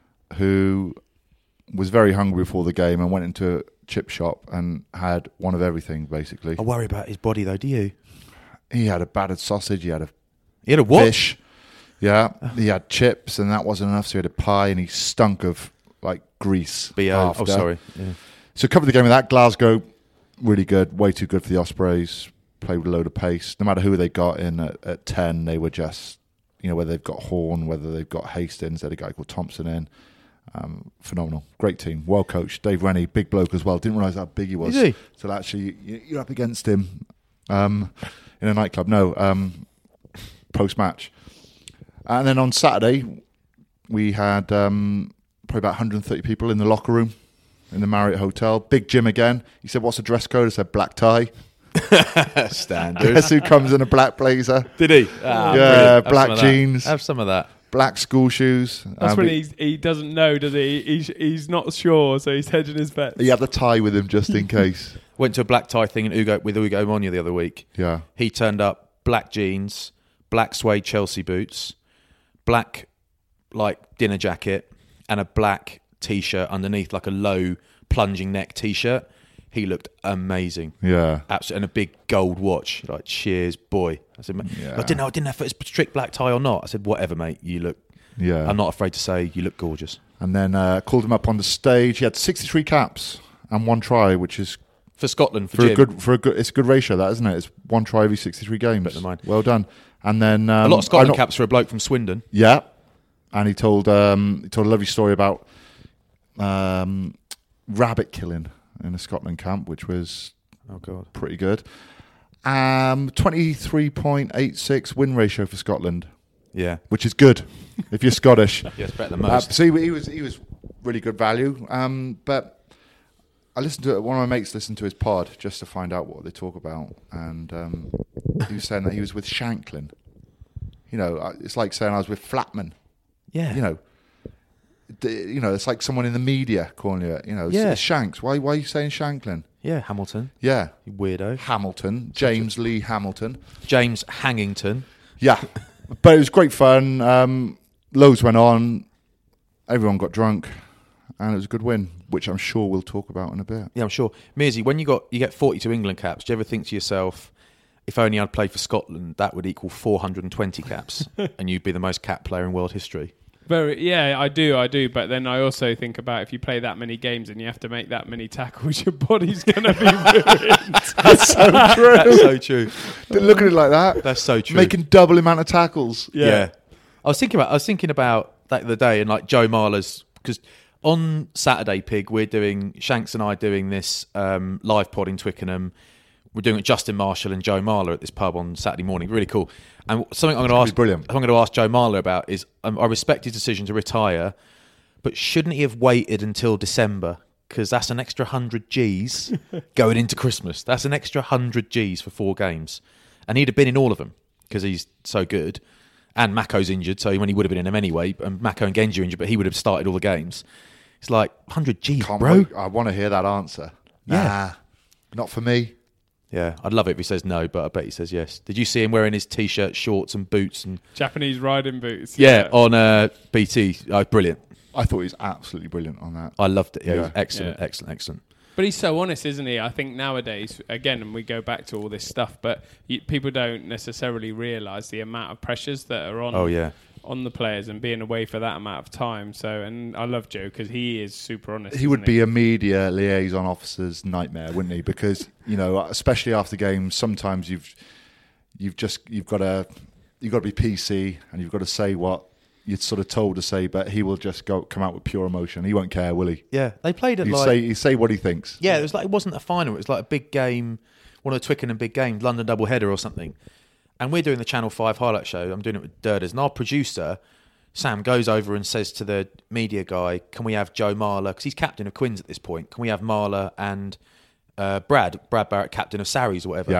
who was very hungry before the game and went into a chip shop and had one of everything. Basically, I worry about his body, though, do you? he had a battered sausage. He had a He had a what? fish. Yeah, he had chips, and that wasn't enough. So he had a pie, and he stunk of like grease. B O. after. Oh, sorry. Yeah. So covered the game with that. Glasgow, really good, way too good for the Ospreys. Played with a load of pace. No matter who they got in at, at ten, they were just, you know, whether they've got Horn, whether they've got Hastings, they had a guy called Thompson in. Um, phenomenal, great team, well coached. Dave Rennie, big bloke as well. Didn't realise how big he was. Is he? So actually, you- you're up against him um, in a nightclub. No, um, post match. And then on Saturday, we had um, probably about one hundred thirty people in the locker room in the Marriott Hotel. Big Jim again. He said, "What's the dress code?" I said, "Black tie." Standard. Guess who comes in a black blazer? Did he? Ah, Yeah, brilliant. Have black some of that. jeans. Have some of that. Black school shoes. that's Um, when but he he doesn't know, does he? He's he's not sure, so he's hedging his bets. he had the tie with him just in case. Went to a black tie thing in Ugo, with Ugo Monia the other week. Yeah. He turned up black jeans, black suede Chelsea boots, black like dinner jacket, and a black t-shirt underneath, like a low plunging neck t-shirt. He looked amazing. Yeah. Absolutely. And a big gold watch. Like, cheers, boy. I said, Yeah. I didn't know, I didn't know if it was strict black tie or not. I said, whatever, mate. You look, Yeah. I'm not afraid to say, you look gorgeous. And then uh, called him up on the stage. He had sixty-three caps and one try, which is For Scotland, for, for Jim. a good for a good. It's a good ratio, that, isn't it? It's one try every sixty-three games. Better than mine. Well done. And then um, a lot of Scotland I'm not- caps for a bloke from Swindon. Yeah, and he told um, he told a lovely story about um, rabbit killing in a Scotland camp, which was Oh, God. pretty good. Um, twenty-three point eight six win ratio for Scotland, Yeah. which is good if you're Scottish. Yeah, it's better than Uh, most. so he, he was he was really good value. Um, but I listened to it. One of my mates listened to his pod just to find out what they talk about, and um, he was saying that he was with Shanklin. You know, uh, it's like saying I was with Flatman. yeah. You know, D- you know, it's like someone in the media calling you. You know, it's, Yeah. it's Shanks. Why why are you saying Shanklin? Yeah, Hamilton. Yeah, You weirdo. Hamilton, James Lee Hamilton. James Hangington. Yeah, but it was great fun. Um, loads went on. Everyone got drunk, and it was a good win, which I'm sure we'll talk about in a bit. Yeah, I'm sure. Mearsy, when you got you get forty-two England caps, do you ever think to yourself, if only I'd played for Scotland, that would equal four hundred twenty caps, and you'd be the most cap player in world history? Very, yeah, I do, I do. But then I also think about if you play that many games and you have to make that many tackles, your body's going to be ruined. That's so true. That's so true. Didn't look at it like that. That's so true. Making double amount of tackles. Yeah. I was thinking about I was thinking about that the other day, and like Joe Marler's, because on Saturday, Pig, we're doing Shanks and I doing this um, live pod in Twickenham. We're doing it Justin Marshall and Joe Marler at this pub on Saturday morning. Really cool. And something I'm going to ask, brilliant. I'm going to ask Joe Marler about is um, I respect his decision to retire, but shouldn't he have waited until December? Because that's an extra hundred G's going into Christmas. That's an extra hundred G's for four games, and he'd have been in all of them because he's so good. And Mako's injured, so when he would have been in them anyway. And Mako and Genji are injured, but he would have started all the games. It's like one hundred G's, Can't bro. wait. I want to hear that answer. Yeah. Nah, not for me. Yeah, I'd love it if he says no, but I bet he says yes. Did you see him wearing his t-shirt, shorts, and boots? And Japanese riding boots. yeah, on uh, B T. Oh, brilliant. I thought he was absolutely brilliant on that. I loved it. Yeah, Yeah. It was excellent, Yeah. excellent, excellent. But he's so honest, isn't he? I think nowadays, again, and we go back to all this stuff, but you, people don't necessarily realise the amount of pressures that are on Oh, yeah. on the players and being away for that amount of time. So, and I love Joe because he is super honest. He would isn't be a media liaison officer's nightmare, wouldn't he? Because, you know, especially after games, sometimes you've you've just you've got to you've got to be P C and you've got to say what you're sort of told to say, but he will just go come out with pure emotion. He won't care, will he? Yeah, they played it He like say he say what he thinks. yeah. It was like it wasn't a final. It was like a big game, one of the Twickenham big games, London double header or something. And we're doing the Channel Five highlight show. I'm doing it with Durders, and our producer Sam goes over and says to the media guy, "Can we have Joe Marler? Because he's captain of Quins at this point. Can we have Marler and uh, Brad, Brad Barrett, captain of Sarries or whatever?" Yeah.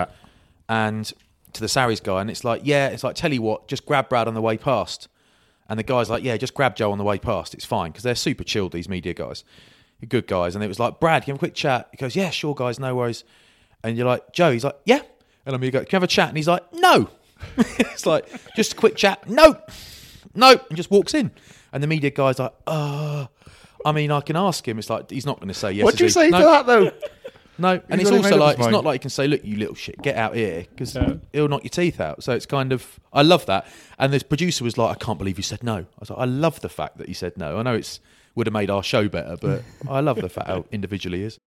And to the Sarries guy, and it's like, yeah, it's like, tell you what, just grab Brad on the way past. And the guy's like, yeah, just grab Joe on the way past. It's fine because they're super chilled, these media guys. They're good guys. And it was like, Brad, can you have a quick chat? He goes, yeah, sure, guys, no worries. And you're like, Joe, he's like, yeah. And I'm go, can you have a chat? And he's like, no. It's like, just a quick chat. No. No. And just walks in. And the media guy's like, oh, I mean, I can ask him. It's like, he's not going to say yes. What do you is he? say No. to that though? No, and He's it's already also made up like his it's mind. not like you can say, "Look, you little shit, get out here," because Yeah. it'll knock your teeth out. So it's kind of, I love that. And this producer was like, "I can't believe you said no." I was like, "I love the fact that you said no. I know it's would have made our show better, but I love the fact how individually he is."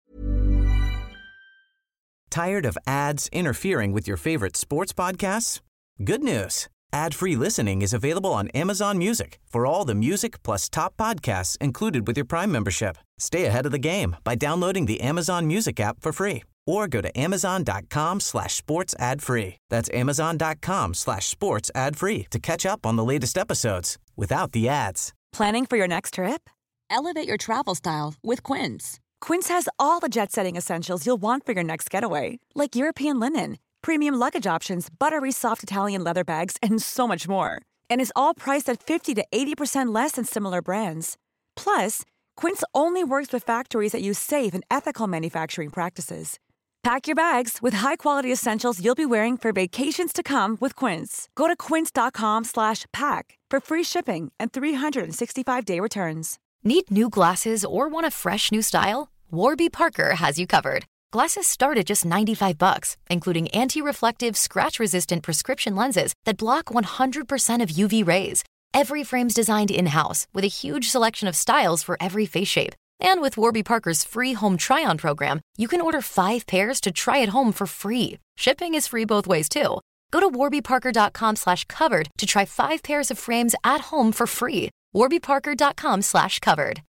Tired of ads interfering with your favorite sports podcasts? Good news. Ad-free listening is available on Amazon Music for all the music plus top podcasts included with your Prime membership. Stay ahead of the game by downloading the Amazon Music app for free or go to amazon.com slash sports ad free. That's amazon.com slash sports ad free to catch up on the latest episodes without the ads. Planning for your next trip? Elevate your travel style with Quince. Quince has all the jet-setting essentials you'll want for your next getaway, like European linen, premium luggage options, buttery soft Italian leather bags, and so much more. And is all priced at fifty to eighty percent less than similar brands. Plus, Quince only works with factories that use safe and ethical manufacturing practices. Pack your bags with high-quality essentials you'll be wearing for vacations to come with Quince. Go to quince.com slash pack for free shipping and three sixty-five day returns. Need new glasses or want a fresh new style? Warby Parker has you covered. Glasses start at just ninety-five bucks, including anti-reflective, scratch-resistant prescription lenses that block one hundred percent of U V rays. Every frame's designed in-house with a huge selection of styles for every face shape. And with Warby Parker's free home try-on program, you can order five pairs to try at home for free. Shipping is free both ways, too. Go to warbyparker.com slash covered to try five pairs of frames at home for free. warbyparker.com slash covered.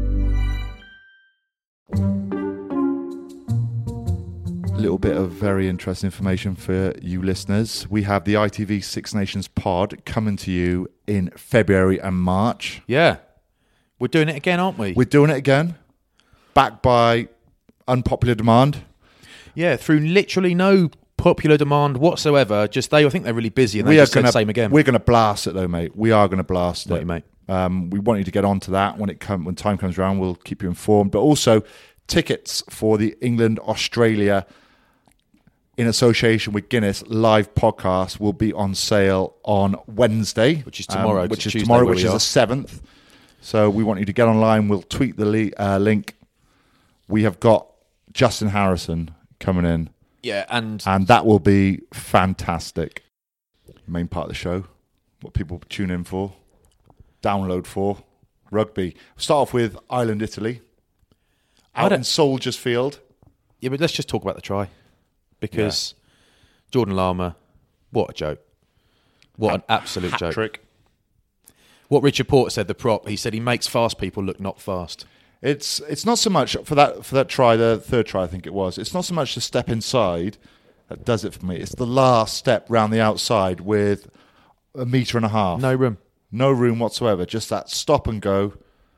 A little bit of very interesting information for you listeners. We have the I T V Six Nations pod coming to you in February and March. Yeah. We're doing it again, aren't we? We're doing it again, backed by unpopular demand. Yeah, through literally no popular demand whatsoever. Just they, I think they're really busy, and they we just are gonna, said the same again. We're going to blast it, though, mate. We are going to blast Right, it, mate. Um, we want you to get onto that when it come when time comes around. We'll keep you informed. But also, tickets for the England Australia, in association with Guinness live podcast, will be on sale on Wednesday, Which is tomorrow. Um, which is Tuesday, tomorrow, where which we is are. the seventh. So we want you to get online. We'll tweet the li- uh, link. We have got Justin Harrison coming in, Yeah, and and that will be fantastic. Main part of the show, what people tune in for, download for, rugby. We'll start off with Ireland, Italy, I out don't- in Soldiers Field. yeah, but let's just talk about the try, because Jordan Lama, what a joke! What an absolute joke! Trick. What Richard Porter said, the prop, he said he makes fast people look not fast. It's it's not so much for that for that try, the third try I think it was. It's not so much the step inside that does it for me. It's the last step round the outside with a metre and a half. No room. No room whatsoever. Just that stop and go,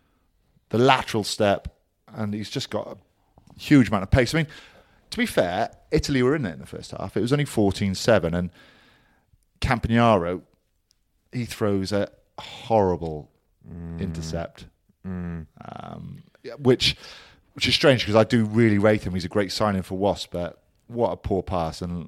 the lateral step, and he's just got a huge amount of pace. I mean, to be fair, Italy were in it in the first half. It was only fourteen seven, and Campagnaro, he throws a horrible mm. intercept, mm. Um, which which is strange because I do really rate him. He's a great signing for Wasps, but what a poor pass. And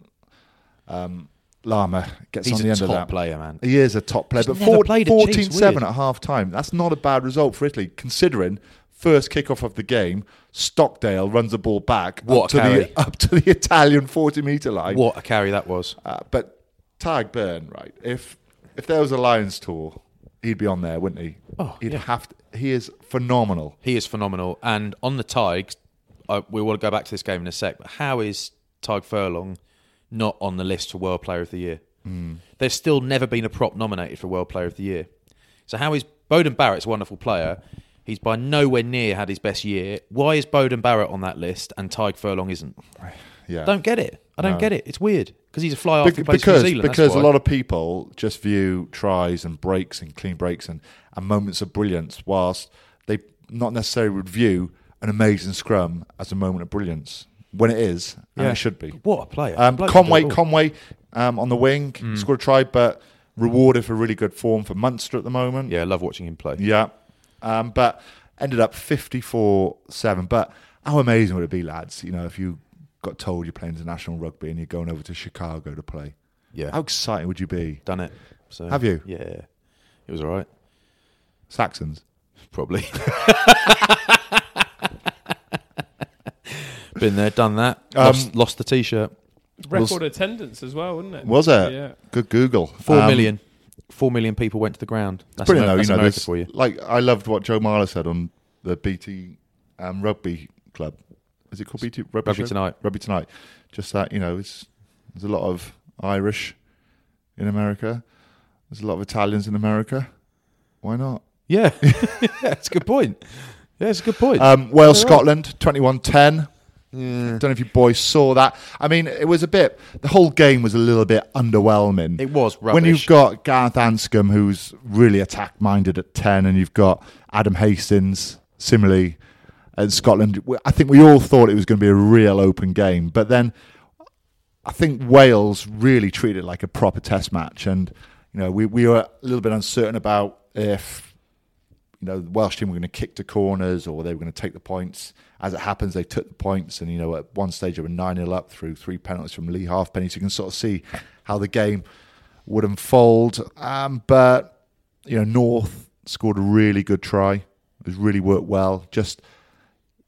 um, Lama gets He's on the a end of top that. player, man. He is a top player, He's but never four, played at fourteen Chiefs, seven weird. at half time. That's not a bad result for Italy, considering first kickoff of the game, Stockdale runs the ball back What up a to carry. the up to the Italian forty metre line. What a carry that was. Uh, but Tag Byrne, right? If if there was a Lions tour, he'd be on there, wouldn't he? Oh, he'd yeah. have to. He is phenomenal. He is phenomenal. And on the Tigers, I, we will go back to this game in a sec, but how is Tig Furlong not on the list for World Player of the Year? Mm. There's still never been a prop nominated for World Player of the Year. So how is Bowden Barrett's a wonderful player? He's by nowhere near had his best year. Why is Bowden Barrett on that list and Tig Furlong isn't? Yeah, I don't get it. I don't No. get it. It's weird because he's a fly half. Be- He plays for because New Zealand. because that's a why. lot of people just view tries and breaks and clean breaks and, and moments of brilliance, whilst they not necessarily would view an amazing scrum as a moment of brilliance when it is, and Yeah. it should be. What a player! Um, Bloke can do Conway, it all. Conway um, on the wing Mm. scored a try, but rewarded for really good form for Munster at the moment. Yeah, I love watching him play. Yeah. Um, but ended up fifty-four seven. But how amazing would it be, lads, you know, if you got told you're playing international rugby and you're going over to Chicago to play? Yeah. How exciting would you be? Done it. So, Have you? Yeah. It was all right. Saxons? Probably. Been there, done that. Um, Lost, lost the T-shirt. Record attendance as well, wasn't it? Was it? Yeah. Good Google. Four Um, million. Four million people went to the ground. That's, Brilliant, Amer- though. that's You know, America there's- for you. like, I loved what Joe Marler said on the B T um, Rugby Club. Is it called B T Rugby, Rugby Show? Tonight. Rugby Tonight. Just that, you know, it's, there's a lot of Irish in America. There's a lot of Italians in America. Why not? Yeah. yeah, it's a good point. Yeah, it's a good point. Um, Wales, You're right. Scotland, twenty-one ten. Yeah. Don't know if you boys saw that. I mean, it was a bit, the whole game was a little bit underwhelming. It was rubbish. When you've got Gareth Anscombe, who's really attack-minded at ten, and you've got Adam Hastings, similarly, in Scotland, I think we all thought it was going to be a real open game. But then I think Wales really treated it like a proper test match. And, you know, we, we were a little bit uncertain about if, you know, the Welsh team were going to kick to corners or they were going to take the points. As it happens, they took the points, and, you know, at one stage they were nine nil up through three penalties from Lee Halfpenny. So you can sort of see how the game would unfold. Um, but, you know, North scored a really good try. It was really worked well. Just,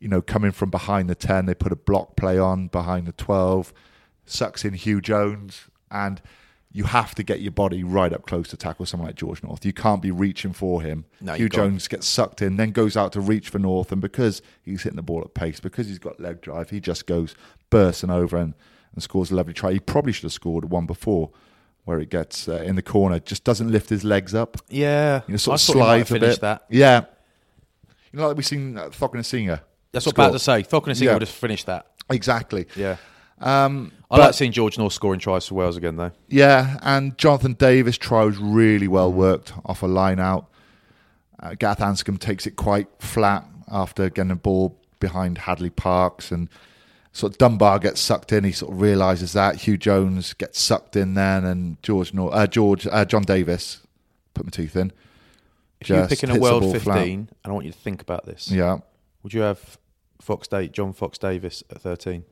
you know, coming from behind the ten, they put a block play on behind the twelve, sucks in Hugh Jones, and you have to get your body right up close to tackle someone like George North. You can't be reaching for him. No, Hugh you can't. Jones gets sucked in, then goes out to reach for North, and because he's hitting the ball at pace, because he's got leg drive, he just goes bursting over and, and scores a lovely try. He probably should have scored one before, where it gets uh, in the corner, just doesn't lift his legs up. Yeah, You know, sort I of thought he might have slides a finished bit. that. Yeah. You know, like we've seen uh, Thokkinasiga. That's what I was about to say. Thokkinasiga Yeah. would have finished that. Exactly. Yeah. Um, I but- like seeing George North scoring tries for Wales again, though. Yeah, and Jonathan Davis' try was really well worked off a line out. Uh, Gareth Anscombe takes it quite flat after getting the ball behind Hadley Parks, and sort of Dunbar gets sucked in. He sort of realises that. Hugh Jones gets sucked in then, and George Nor- uh, George uh, John Davis, put my teeth in. If you were just picking a hits the world ball fifteen, flat. and I want you to think about this, Yeah. would you have Fox Day, John Fox Davis at thirteen?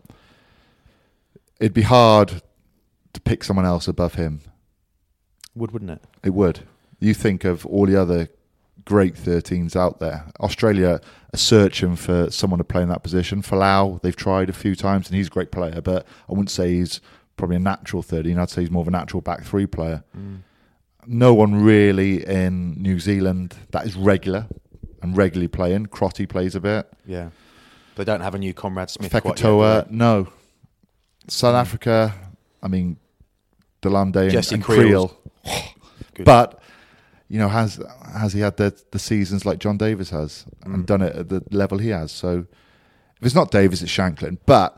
It'd be hard to pick someone else above him. Would, wouldn't it? It would. You think of all the other great thirteens out there. Australia are searching for someone to play in that position. Falau, they've tried a few times, and he's a great player, but I wouldn't say he's probably a natural thirteen. I'd say he's more of a natural back three player. Mm. No one really in New Zealand that is regular and regularly playing. Crotty plays a bit. Yeah. They don't have a new Conrad Smith quite yet, do Fekatoa, they? no. South Africa, I mean, Delande and, Jesse and Creel's- Creel. Good. But, you know, has has he had the, the seasons like John Davis has Mm. and done it at the level he has? So if it's not Davis, it's Shanklin. But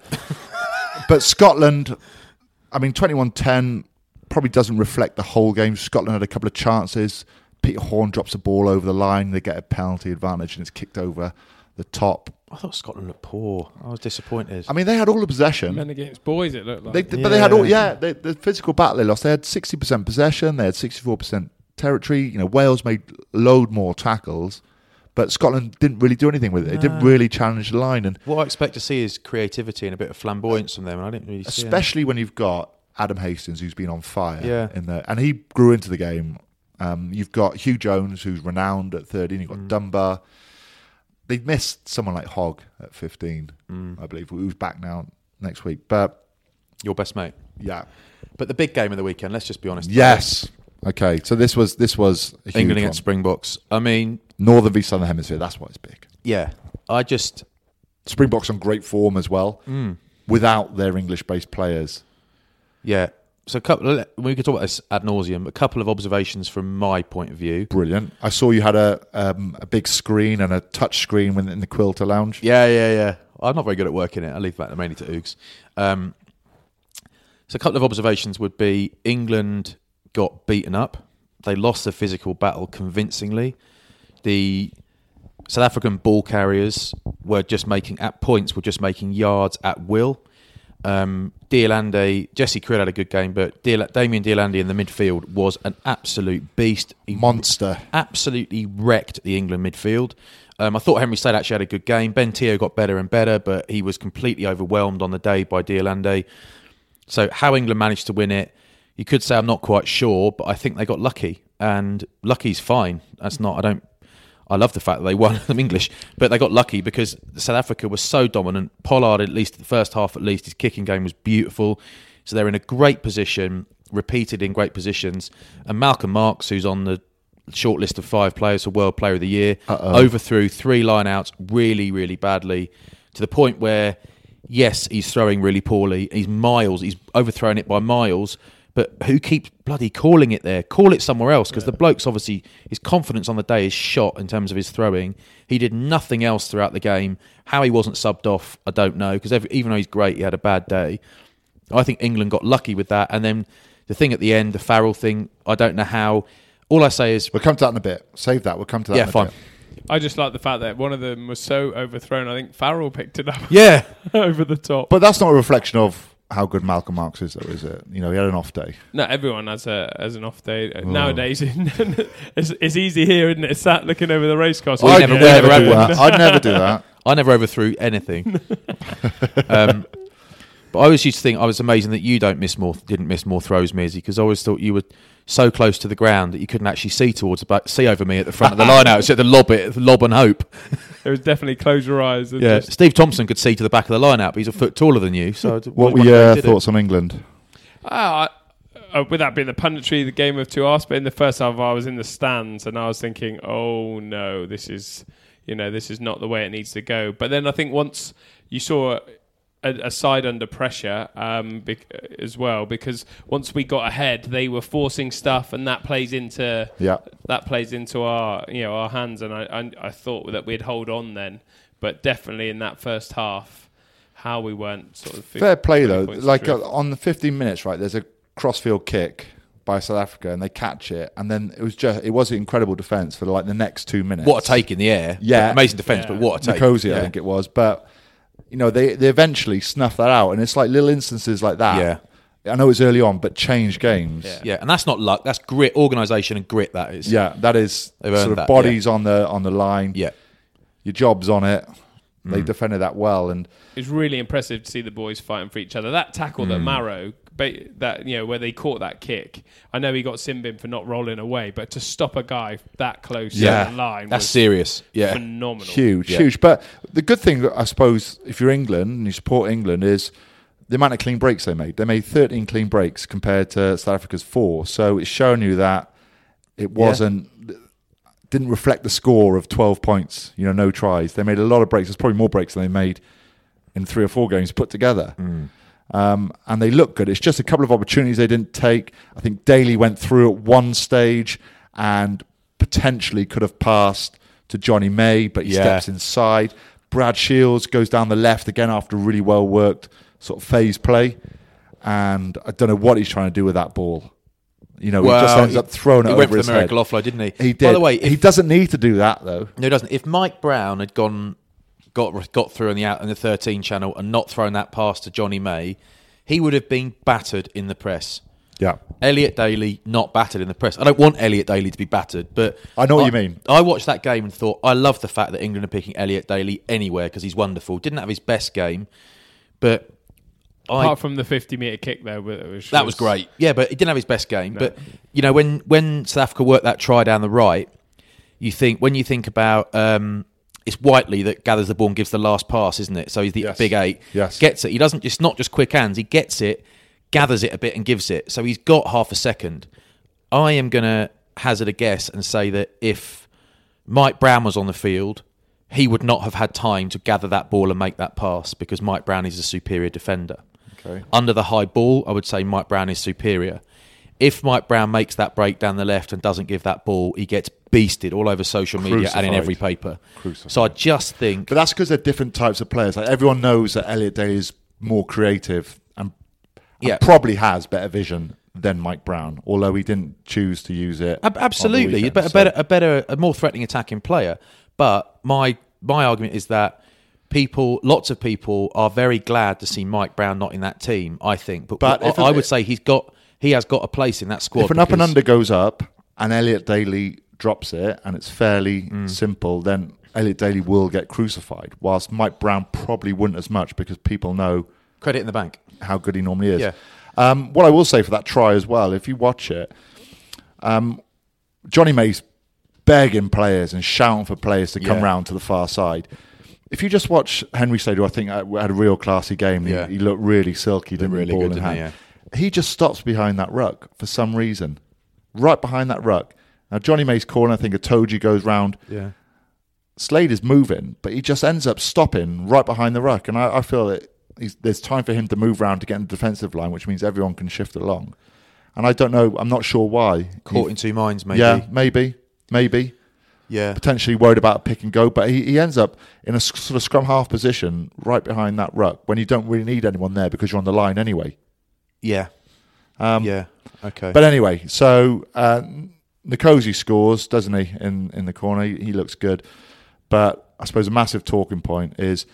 but Scotland, I mean, twenty-one ten probably doesn't reflect the whole game. Scotland had a couple of chances. Peter Horn drops a ball over the line. They get a penalty advantage and it's kicked over the top. I thought Scotland looked poor. I was disappointed. I mean, they had all the possession. Men against boys, it looked like. They, But they had all, yeah, they, the physical battle they lost. They had sixty percent possession. They had sixty-four percent territory. You know, Wales made a load more tackles, but Scotland didn't really do anything with it. They didn't really challenge the line. And what I expect to see is creativity and a bit of flamboyance from them, and I didn't really see it. especially when you've got Adam Hastings, who's been on fire. Yeah. In the, and he grew into the game. Um, you've got Hugh Jones, who's renowned at thirteen. You've got Mm. Dunbar. They've missed someone like Hogg at fifteen, Mm. I believe, who's back now next week. But, Your best mate. yeah. But the big game of the weekend, let's just be honest. Yes. Okay, so this was this was a huge England one. against Springboks. I mean, Northern v Southern Hemisphere. That's why it's big. yeah, I just... Springboks on great form as well, Mm. without their English-based players. Yeah. So a couple, we could talk about this ad nauseum. A couple of observations from my point of view. Brilliant. I saw you had a um, a big screen and a touch screen in the Quilter Lounge. Yeah, yeah, yeah. I'm not very good at working it. I leave that mainly to Oogs. Um, so a couple of observations would be England got beaten up. They lost the physical battle convincingly. The South African ball carriers were just making, at points, were just making yards at will. Um, Diolande, Jesse Creel had a good game, but Diol- Damien Diolande in the midfield was an absolute beast. He Monster. absolutely wrecked the England midfield. Um, I thought Henry Slade actually had a good game. Ben Teo got better and better, but he was completely overwhelmed on the day by Diolande. So how England managed to win it, you could say I'm not quite sure, but I think they got lucky, and lucky's fine. That's not. I don't. I love the fact that they won them English, but they got lucky because South Africa was so dominant. Pollard, at least the first half, at least his kicking game was beautiful. So they're in a great position, repeated in great positions. And Malcolm Marks, who's on the short list of five players for World Player of the Year, Uh-oh. overthrew three line-outs really, really badly, to the point where, yes, he's throwing really poorly. He's miles. He's overthrown it by miles. But who keeps bloody calling it there? Call it somewhere else, because the bloke's obviously, his confidence on the day is shot in terms of his throwing. He did nothing else throughout the game. How he wasn't subbed off, I don't know, because even though he's great, he had a bad day. I think England got lucky with that. And then the thing at the end, the Farrell thing, I don't know how. All I say is... We'll come to that in a bit. Save that. We'll come to that Yeah, in a fine. bit. I just like the fact that one of them was so overthrown, I think Farrell picked it up Yeah. over the top. But that's not a reflection of how good Malcolm Marks is, though, is it? You know, he had an off day. No, everyone has a has an off day. Nowadays, it's, it's easy here, isn't it? Sat looking over the race course. We I'd never- never, we never had do one. that. I'd never do that. I never overthrew anything. um, But I always used to think I was amazing that you don't miss more, didn't miss more throws, Mizzy, because I always thought you were so close to the ground that you couldn't actually see towards the back, see over me at the front of the line out. So the lob it, lob and hope. It was definitely close your eyes. And yeah, just... Steve Thompson could see to the back of the line out, but he's a foot taller than you. So what were your thoughts on England? Uh, uh, without being the punditry, the game of two halves, but in the first half, I was in the stands and I was thinking, "Oh no, this is, you know, this is not the way it needs to go." But then I think once you saw a, a side under pressure um, bec- as well, because once we got ahead, they were forcing stuff, and that plays into yeah. that plays into our you know our hands. And I, I I thought that we'd hold on then, but definitely in that first half, how we weren't sort of fair play though. Like uh, on the fifteen minutes, right? There's a crossfield kick by South Africa, and they catch it, and then it was just it was an incredible defence for like the next two minutes. What a take in the air! Yeah, amazing defence, yeah. But what a take! Nkosi, yeah. I think it was, but you know they they eventually snuff that out, and it's like little instances like that. Yeah, I know it's early on, but change games. Yeah, yeah. And that's not luck. That's grit, organisation, and grit. That is. Yeah, that is They've sort of that, bodies yeah. on the on the line. Yeah, your job's on it. They mm. defended that well, and it's really impressive to see the boys fighting for each other. That tackle mm. that Marrow, that you know, where they caught that kick. I know he got Simbin for not rolling away, but to stop a guy that close yeah. to the line, that's was serious. Yeah, phenomenal, huge, yeah. huge. But the good thing, I suppose, if you're England and you support England, is the amount of clean breaks they made. They made thirteen clean breaks compared to South Africa's four. So it's showing you that it wasn't. Yeah. Didn't reflect the score of twelve points, you know, no tries. They made a lot of breaks. There's probably more breaks than they made in three or four games put together. Mm. Um, and they look good. It's just a couple of opportunities they didn't take. I think Daly went through at one stage and potentially could have passed to Johnny May, but he yeah. steps inside. Brad Shields goes down the left again after a really well worked sort of phase play. And I don't know what he's trying to do with that ball. You know, well, he just ends he, up throwing it he over went for his the miracle head. offload, didn't he? He did. By the way, if, he doesn't need to do that though. No, he doesn't. If Mike Brown had gone, got got through in the out in the thirteen channel and not thrown that pass to Johnny May, he would have been battered in the press. Yeah, Elliot Daly not battered in the press. I don't want Elliot Daly to be battered, but I know what I, you mean. I watched that game and thought I love the fact that England are picking Elliot Daly anywhere because he's wonderful. Didn't have his best game, but. Apart I, from the fifty metre kick, though, which that was, was great. Yeah, but he didn't have his best game. No. But you know, when when South Africa worked that try down the right, you think when you think about um, it's Whiteley that gathers the ball and gives the last pass, isn't it? So he's the yes. big eight. Yes, gets it. He doesn't. It's not just quick hands. He gets it, gathers it a bit, and gives it. So he's got half a second. I am going to hazard a guess and say that if Mike Brown was on the field, he would not have had time to gather that ball and make that pass because Mike Brown is a superior defender. Okay. Under the high ball, I would say Mike Brown is superior. If Mike Brown makes that break down the left and doesn't give that ball, he gets beasted all over social media Crucified. and in every paper. Crucified. So I just think... But that's because they're different types of players. Like everyone knows that Elliot Daly is more creative and, and yeah. probably has better vision than Mike Brown, although he didn't choose to use it. Absolutely. Weekend, but a so. better, a better, a more threatening attacking player. But my my argument is that people, lots of people are very glad to see Mike Brown not in that team, I think. But, but I, if I it, would say he's got he has got a place in that squad. If an up and under goes up and Elliot Daly drops it and it's fairly mm. simple, then Elliot Daly will get crucified, whilst Mike Brown probably wouldn't as much because people know credit in the bank how good he normally is. Yeah. Um, what I will say for that try as well, if you watch it, um, Johnny May's begging players and shouting for players to come yeah. round to the far side. If you just watch Henry Slade, who I think had a real classy game, yeah. he, he looked really silky, didn't really ball good, in didn't hand. he? Yeah. He just stops behind that ruck for some reason, right behind that ruck. Now Johnny May's corner, I think Itoje goes round. Yeah. Slade is moving, but he just ends up stopping right behind the ruck, and I, I feel that he's, there's time for him to move round to get in the defensive line, which means everyone can shift along. And I don't know, I'm not sure why. Caught he, in two minds, maybe. Yeah, maybe, maybe. Yeah. Potentially worried about a pick and go, but he, he ends up in a sort of scrum half position right behind that ruck when you don't really need anyone there because you're on the line anyway. Yeah. Um, yeah. Okay. But anyway, so uh, Nkosi scores, doesn't he, in, in the corner? He, he looks good. But I suppose a massive talking point is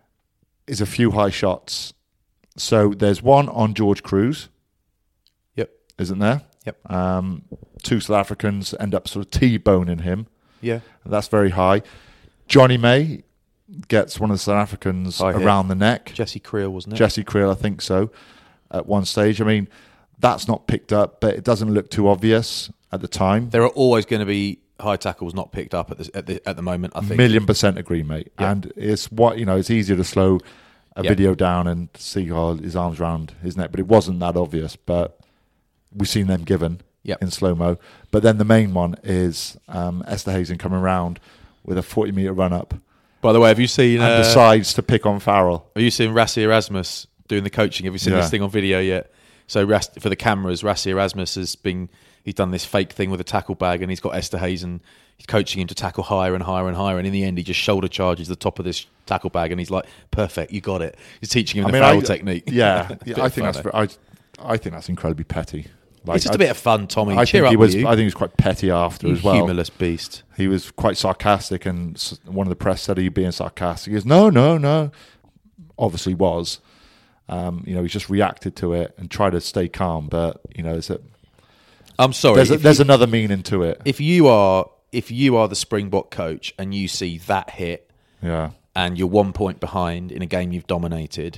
is a few high shots. So there's one on George Cruz. Yep. Isn't there? Yep. Um, two South Africans end up sort of T-boning him. Yeah. That's very high. Johnny May gets one of the South Africans High hit. around the neck. Jesse Creel, wasn't it? Jesse Creel, I think so, at one stage. I mean, that's not picked up, but it doesn't look too obvious at the time. There are always going to be high tackles not picked up at the at the, at the moment, I think. Million percent agree, mate. Yeah. And it's what you know. It's easier to slow a Yeah. video down and see oh, his arms around his neck, but it wasn't that obvious. But we've seen them given Yep. in slow mo. But then the main one is um, Esterhuizen coming around with a forty meter run up By the way, have you seen... and Uh, decides to pick on Farrell. have you seen Rassi Erasmus doing the coaching? Have you seen Yeah. this thing on video yet? So Ras- for the cameras, Rassi Erasmus has been... He's done this fake thing with a tackle bag, and he's got Esterhuizen. He's coaching him to tackle higher and higher and higher, and in the end, he just shoulder charges the top of this tackle bag, and he's like, "Perfect, you got it." He's teaching him I the mean, Farrell I- technique. Yeah, It's a yeah bit I of think fun, that's eh? I, I think that's incredibly petty. Like, It's just I, a bit of fun, Tommy. I Cheer think up, he was. will you? I think he was quite petty after You as well. humorless beast. He was quite sarcastic, and s- one of the press said he being sarcastic. He goes, "No, no, no." Obviously, was. Um, you know, he's just reacted to it and tried to stay calm, but you know, it's a, I'm sorry. there's a, if there's you- another meaning to it. if you are if you are the Springbok coach and you see that hit Yeah, and you're one point behind in a game you've dominated,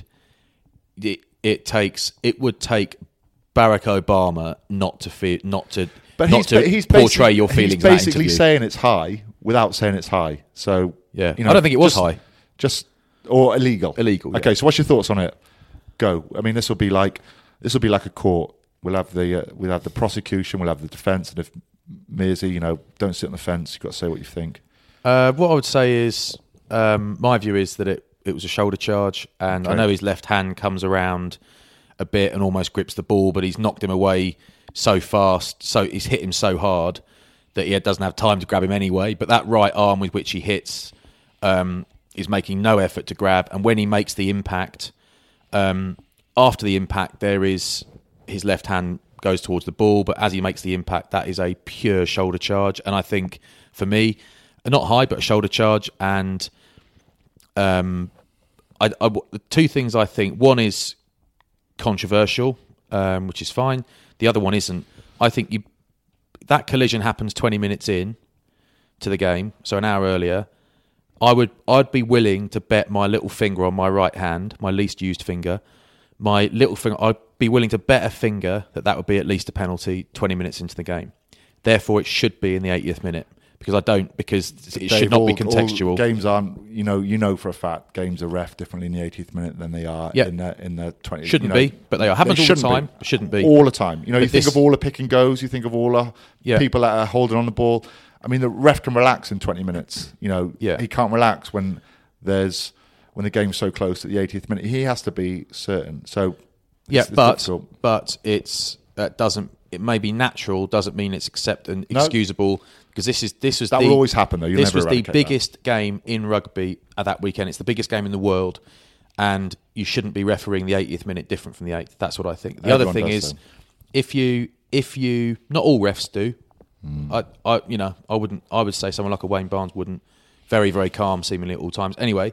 it it takes it would take Barack Obama not to feel not to but not he's, to ba- he's portray basically- your feelings. He's in that basically interview. saying it's high without saying it's high. So Yeah. you know, I don't think it was just- high. Just or illegal. Illegal, yeah. Okay, so what's your thoughts on it? Go. I mean, this will be like this will be like a court. We'll have the uh, we'll have the prosecution. We'll have the defence. And if Mearsy, you know, don't sit on the fence. You've got to say what you think. Uh, what I would say is, um, my view is that it, it was a shoulder charge, and I Okay. know his left hand comes around a bit and almost grips the ball, but he's knocked him away so fast, so he's hit him so hard that he doesn't have time to grab him anyway. But that right arm with which he hits um, is making no effort to grab, and when he makes the impact, um, after the impact, there is his left hand goes towards the ball, but as he makes the impact, that is a pure shoulder charge. And I think, for me, not high, but a shoulder charge. And um, I, I, the two things I think, one is controversial, um, which is fine. The other one isn't. I think you that collision happens twenty minutes in to the game, so an hour earlier. I would, I'd be willing to bet my little finger on my right hand, my least used finger, my little finger. I'd be willing to bet a finger that that would be at least a penalty twenty minutes into the game. Therefore, it should be in the eightieth minute because I don't because it Dave, should not all- be contextual. all games aren't, you know, you know for a fact games are ref differently in the eightieth minute than they are Yeah. in the in the twentieth. Shouldn't you know. be, but they are. Happens They all the shouldn't time. Shouldn't be. all the time. You know, But you think this- of all the pick and goes. You think of all the Yeah. people that are holding on the ball. I mean, the ref can relax in twenty minutes. You know, Yeah. he can't relax when there's when the game's so close at the eightieth minute. He has to be certain. So Yeah, it's- it's but difficult. but it's that doesn't. It may be natural, doesn't mean it's accept and No. excusable because this is this was That the, will always happen, though. You'll this never was the eradicate that. biggest game in rugby at that weekend. It's the biggest game in the world, and you shouldn't be refereeing the eightieth minute different from the eighth. That's what I think. The Everyone other thing does is, so. if you if you not all refs do. Hmm. I, I you know I wouldn't. I would say someone like a Wayne Barnes wouldn't. Very very calm, seemingly at all times. Anyway.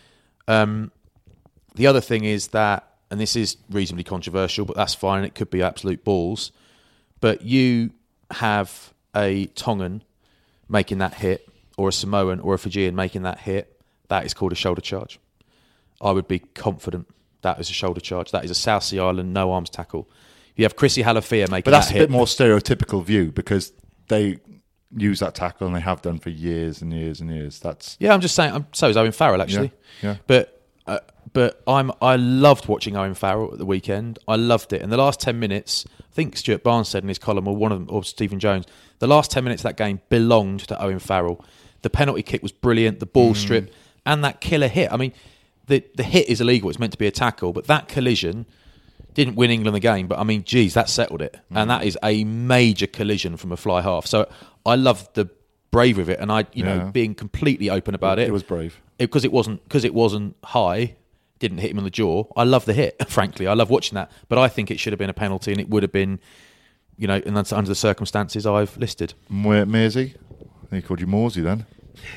Um, the other thing is that, and this is reasonably controversial, but that's fine. It could be absolute balls. But you have a Tongan making that hit, or a Samoan or a Fijian making that hit. That is called a shoulder charge. I would be confident that is a shoulder charge. That is a South Sea Island no arms tackle. You have Chrissy Halafia making But that's that a hit. bit more stereotypical view because they use that tackle and they have done for years and years and years. That's Yeah, I'm just saying. I'm, so is Owen Farrell actually. Yeah, yeah. But uh, but I'm I loved watching Owen Farrell at the weekend. I loved it. In the last ten minutes, I think Stuart Barnes said in his column, or one of them, or Stephen Jones, the last ten minutes of that game belonged to Owen Farrell. The penalty kick was brilliant. The ball Mm. strip and that killer hit. I mean, the the hit is illegal. It's meant to be a tackle, but that collision didn't win England the game. But I mean, geez, that settled it. Mm. And that is a major collision from a fly half. So I love the bravery of it, and I, you know, Yeah. being completely open about it. It was brave. because it wasn't because it wasn't high, didn't hit him on the jaw. I love the hit, frankly. I love watching that, but I think it should have been a penalty, and it would have been, you know, and that's under the circumstances I've listed. Moy- Mearsy? I think he called you Morsey then.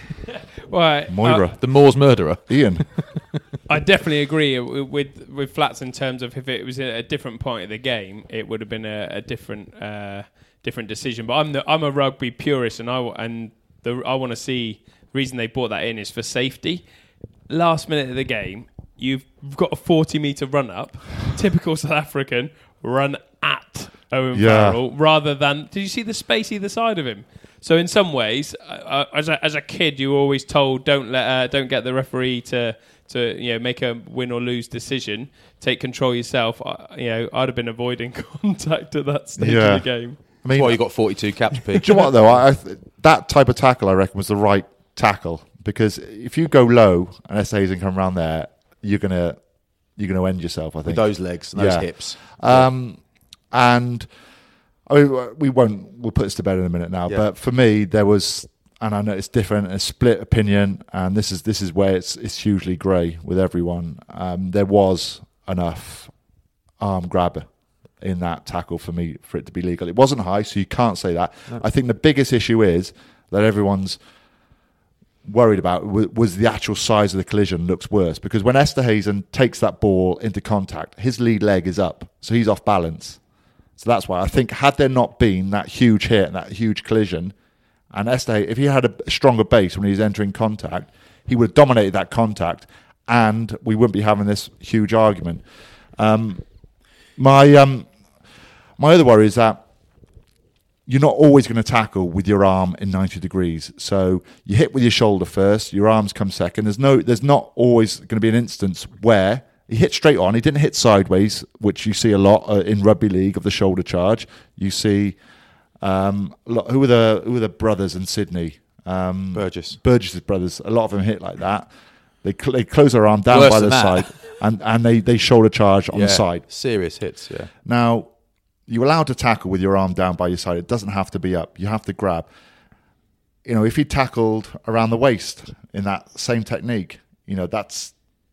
Well, Moira. The Moors murderer. Ian. I definitely agree with with Flats in terms of if it was at a different point of the game, it would have been a, a different uh, different decision. But I'm the, I'm a rugby purist, and I w- and the I want to see the reason they brought that in is for safety. last minute of the game, you've got a forty metre run up, typical South African, run at Owen Yeah. Farrell, rather than... Did you see the space either side of him? So in some ways, uh, as a as a kid, you were always told don't let uh, don't get the referee to to you know make a win or lose decision. Take control yourself. I, you know, I'd have been avoiding contact at that stage Yeah. of the game. I mean, That's why you got forty-two caps, Pig. do you know what though? I, I th- that type of tackle, I reckon, was the right tackle, because if you go low and S A Hazen come around there, you're gonna you're gonna end yourself. I think With those legs and those Yeah. hips. Um, and I mean, we won't. We'll put this to bed in a minute now. Yeah. But for me, there was, and I know it's different, a split opinion, and this is this is where it's it's hugely grey with everyone. Um, there was enough arm grab in that tackle for me for it to be legal. It wasn't high, so you can't say that. No. I think the biggest issue is that everyone's worried about w- was the actual size of the collision looks worse, because when Esterhuizen takes that ball into contact, his lead leg is up, so he's off balance. So that's why I think had there not been that huge hit and that huge collision, and Esterhuizen, if he had a stronger base when he was entering contact, he would have dominated that contact, and we wouldn't be having this huge argument. Um, my um, my other worry is that you're not always going to tackle with your arm in ninety degrees. So you hit with your shoulder first, your arms come second. There's no, there's not always going to be an instance where he hit straight on. He didn't hit sideways, which you see a lot uh, in rugby league of the shoulder charge. You see, um, a lot, who were the who were the brothers in Sydney? Um, Burgess. Burgess's brothers. A lot of them hit like that. They cl- they close their arm down Worse by than the that. side, and and they they shoulder charge on Yeah. the side. Serious hits, yeah. Now, you're allowed to tackle with your arm down by your side. It doesn't have to be up. You have to grab. You know, if he tackled around the waist in that same technique, you know, that's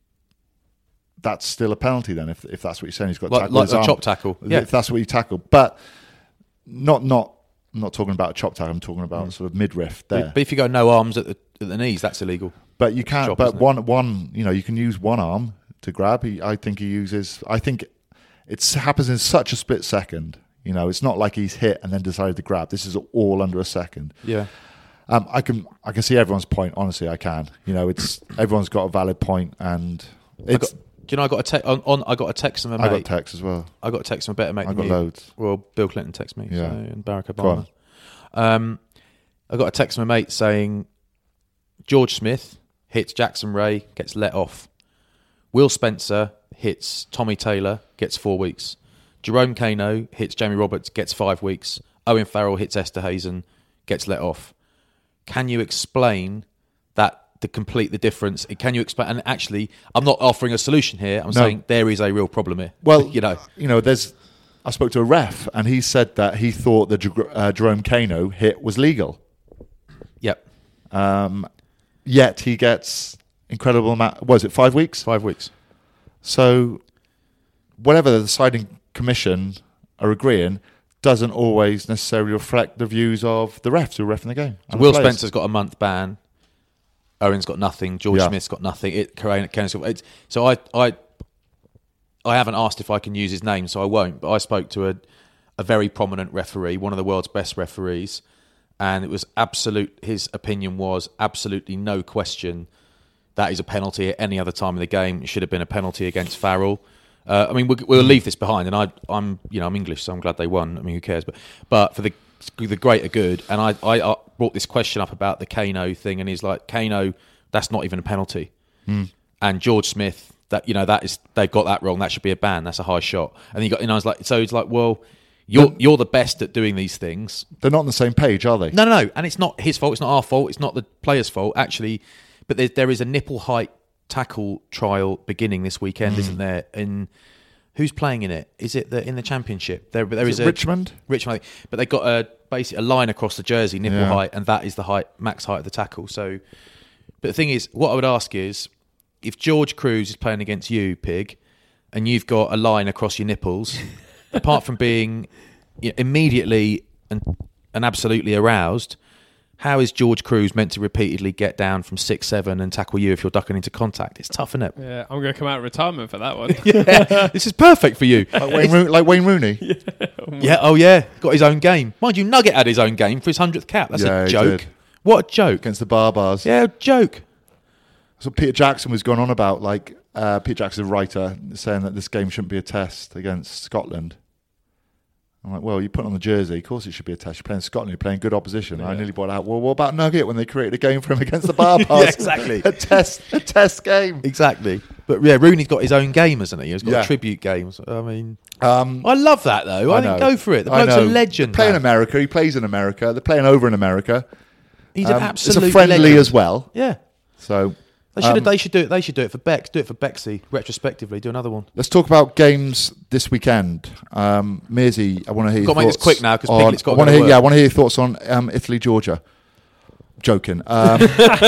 that's still a penalty then, if if that's what you're saying. He's got to Like, tackle like his a arm. chop tackle. Yeah. If that's what you tackle. But not, not, I'm not talking about a chop tackle. I'm talking about Mm. sort of midriff there. But if you go no arms at the, at the knees, that's illegal. But you can't. Chop, but isn't it? one, one, you know, you can use one arm to grab. He, I think he uses. I think it happens in such a split second. You know, it's not like he's hit and then decided to grab. This is all under a second. Yeah. Um, I can, I can see everyone's point. Honestly, I can. You know, it's everyone's got a valid point, and I it's. got, do you know I got a te- on, on I got a text from a I mate. got text as well. I got a text from a better mate I than got you. loads. Well, Bill Clinton texted me, Yeah. so, and Barack Go Obama. Um, I got a text from a mate saying George Smith hits Jackson Ray, gets let off. Will Spencer hits Tommy Taylor, gets four weeks. Jerome Kano hits Jamie Roberts, gets five weeks. Owen Farrell hits Esterhuizen, gets let off. Can you explain that? To complete the difference, can you explain? And actually, I'm not offering a solution here. I'm No. saying there is a real problem here. Well, you know, you know, there's. I spoke to a ref, and he said that he thought the Jer- uh, Jerome Kano hit was legal. yep, Um, yet he gets incredible amount. Was it five weeks? five weeks. So, whatever the deciding commission are agreeing doesn't always necessarily reflect the views of the refs who are reffing the game. and the Will players. Spencer's got a month ban. Owen's got nothing. George Yeah. Smith's got nothing. It, Kane- Kane's got- it's, so I, I, I haven't asked if I can use his name, so I won't. But I spoke to a, a very prominent referee, one of the world's best referees, and it was absolute. His opinion was absolutely no question that is a penalty at any other time in the game. It should have been a penalty against Farrell. Uh, I mean, we'll, we'll leave this behind, and I, I'm, you know, I'm English, so I'm glad they won. I mean, who cares? But, but for the the greater good, and I, I uh, brought this question up about the Kano thing, and he's like, Kano, that's not even a penalty. Mm. And George Smith, that you know, that is they've got that wrong. That should be a ban. That's a high shot. And he got, you know, I was like, so it's like, well, you're But- you're the best at doing these things. They're not on the same page, are they? No, no, no. And it's not his fault. It's not our fault. It's not the player's fault, actually. But there, there is a nipple height tackle trial beginning this weekend, Mm. isn't there? In who's playing in it? Is it the in the championship? There, there Is is it a Richmond? Richmond, I think. But they got a basically a line across the jersey, nipple Yeah. height, and that is the height, max height of the tackle. So, but the thing is, what I would ask is, if George Cruz is playing against you, Pig, and you've got a line across your nipples, apart from being you know, immediately and and absolutely aroused, how is George Cruz meant to repeatedly get down from six seven and tackle you if you're ducking into contact? It's tough, isn't it? Yeah, I'm going to come out of retirement for that one. Yeah, this is perfect for you. Like Wayne, Rooney, like Wayne Rooney. Yeah, Yeah, oh yeah, got his own game. Mind you, Nugget had his own game for his hundredth cap. That's Yeah, a he joke. did. What a joke. against the Barbars. Yeah, joke. So Peter Jackson was going on about, like, uh, Peter Jackson, a writer, saying that this game shouldn't be a test against Scotland. I'm like, well, you put on the jersey, of course it should be a test. You're playing Scotland, you're playing good opposition. Yeah. I nearly brought out, well, what about Nugget when they created a game for him against the Bar Pass? Yeah, exactly. a test a test game. Exactly. But yeah, Rooney's got his own game, hasn't he? He's got Yeah. a tribute game. So, I mean, Um, I love that, though. I, I think know. go for it. The I bloke's a know. legend. They're playing man. America, he plays in America. They're playing over in America. He's Um, an absolute It's a friendly legend. as well. Yeah. So They should, um, they should do it. They should do it for Bex. Do it for Bexy retrospectively. Do another one. let's talk about games this weekend. Um, Mearsy, I want to hear your Got to make this thoughts quick now, 'cause on- Piglet's got I to want go to to hear, yeah, I work. want to hear your thoughts on um, Italy, Georgia. Joking. Um,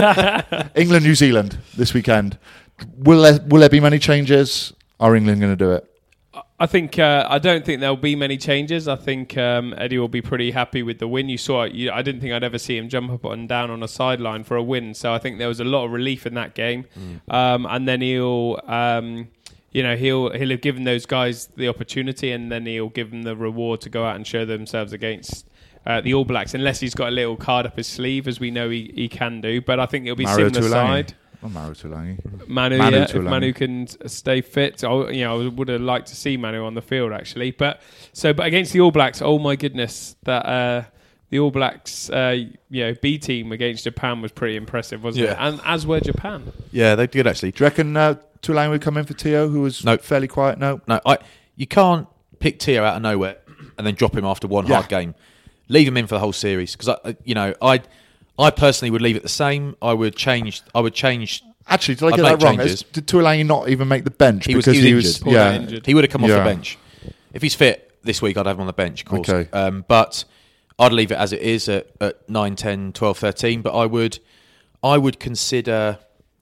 England, New Zealand this weekend. Will there, will there be many changes? Are England going to do it? I think uh, I don't think there'll be many changes. I think um, Eddie will be pretty happy with the win. You saw it. You, I didn't think I'd ever see him jump up and down on a sideline for a win. So I think there was a lot of relief in that game. Mm. Um, and then he'll, um, you know, he'll he'll have given those guys the opportunity, and then he'll give them the reward to go out and show themselves against uh, the All Blacks. Unless he's got a little card up his sleeve, as we know he, he can do. But I think it'll be Mario similar Tuilagi. side. Oh, Mario Tuilagi. Manu, Manu yeah, if Tuilagi. Manu can stay fit, I, you know, I would have liked to see Manu on the field actually. But so, but against the All Blacks, oh my goodness, that uh, the All Blacks, uh, you know, B team against Japan was pretty impressive, wasn't Yeah. it? And as were Japan. Yeah, they did actually. Do you reckon uh, Tuilagi would come in for Tio, who was No. fairly quiet? No. No, I. You can't pick Tio out of nowhere and then drop him after one Yeah. hard game. Leave him in for the whole series because I, you know, I, I personally would leave it the same. I would change. I would change. Actually, did I I'd get make that wrong? changes. Is- Did Tuilagi not even make the bench He was- because he was he injured. was, Poor yeah, injured. He would have come off Yeah. the bench if he's fit this week. I'd have him on the bench, of course. Okay. Um, but I'd leave it as it is at, at nine, ten, twelve, thirteen. But I would, I would consider.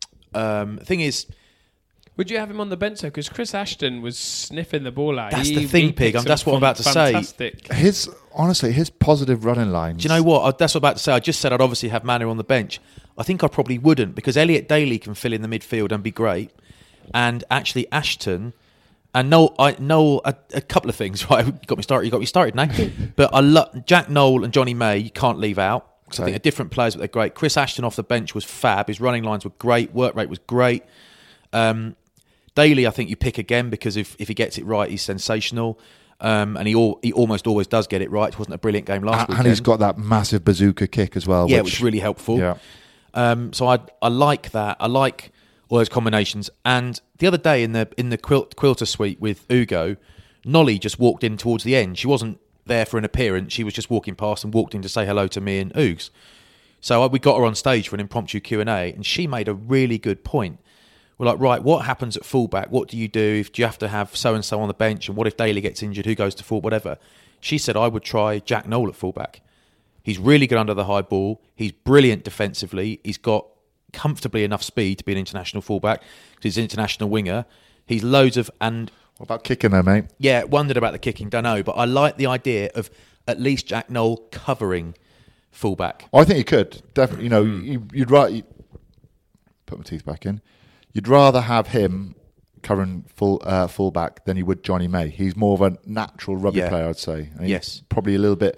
Um, thing is, Would you have him on the bench though? Because Chris Ashton was sniffing the ball out. That's He- the thing, he Pig. picked Um, that's some what I'm about to say. fantastic- His honestly, his positive running lines. do you know what? I, that's what I'm about to say. I just said I'd obviously have Manu on the bench. I think I probably wouldn't because Elliot Daly can fill in the midfield and be great. And actually, Ashton and Noel, I, Noel, a, a couple of things. Right, you got me started. You got me started now. But I love Jack Noel and Johnny May. You can't leave out because I Okay. think they're different players, but they're great. Chris Ashton off the bench was fab. His running lines were great. Work rate was great. Um, Daly, I think you pick again because if, if he gets it right, he's sensational. Um, and he all, he almost always does get it right. It wasn't a brilliant game last and, week. and he's got that massive bazooka kick as well. Yeah, which, which is really helpful. Yeah. Um, so I I like that. I like all those combinations. And the other day in the in the quilt, quilter suite with Ugo, Nolly just walked in towards the end. She wasn't there for an appearance. She was just walking past and walked in to say hello to me and Oogs. So I, we got her on stage for an impromptu Q and A, and she made a really good point. We're like, right, what happens at fullback? What do you do? If do you have to have so and so on the bench? And what if Daly gets injured? Who goes to full? Whatever. She said I would try Jack Noel at fullback. He's really good under the high ball. He's brilliant defensively. He's got comfortably enough speed to be an international fullback. He's an international winger. He's loads of and What about kicking there, mate? yeah, wondered about the kicking. Don't know, but I like the idea of at least Jack Noel covering fullback. Oh, I think you could definitely. You know, you, you'd rather put my teeth back in. You'd rather have him covering full uh, fullback than you would Johnny May. He's more of a natural rugby Yeah. player, I'd say. And he's Yes. probably a little bit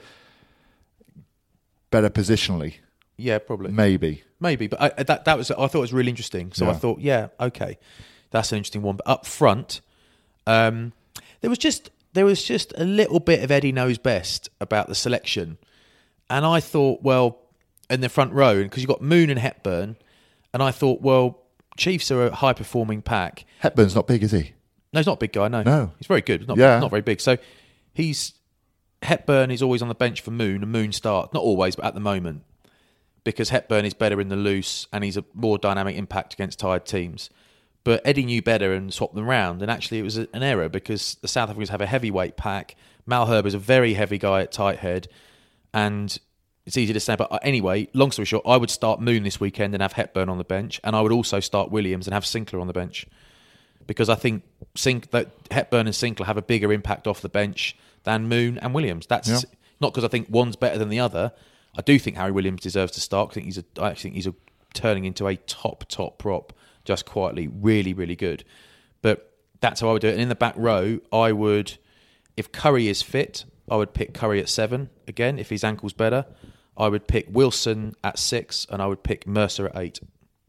better positionally, Yeah, probably. maybe. Maybe, but I, that that was I thought it was really interesting. So I Yeah. thought, yeah, okay, that's an interesting one. But up front, um, there was just there was just a little bit of Eddie knows best about the selection, and I thought, well, in the front row, because you've got Moon and Hepburn, and I thought, well, Chiefs are a high performing pack. Hepburn's not big, is he? No, he's not a big guy. No, No. he's very good. He's not Yeah. not very big. So he's Hepburn is always on the bench for Moon, and Moon starts not always, but at the moment. Because Hepburn is better in the loose and he's a more dynamic impact against tired teams. But Eddie knew better and swapped them round. And actually it was a, an error because the South Africans have a heavyweight pack. Malherbe is a very heavy guy at tight head. And it's easy to say. But anyway, long story short, I would start Moon this weekend and have Hepburn on the bench. And I would also start Williams and have Sinclair on the bench. Because I think Sink, that Hepburn and Sinclair have a bigger impact off the bench than Moon and Williams. That's Yeah. not because I think one's better than the other. I do think Harry Williams deserves to start. I think he's a, I actually think he's a, turning into a top, top prop, just quietly, really, really good. But that's how I would do it. And in the back row, I would, if Curry is fit, I would pick Curry at seven again. If his ankle's better, I would pick Wilson at six, and I would pick Mercer at eight.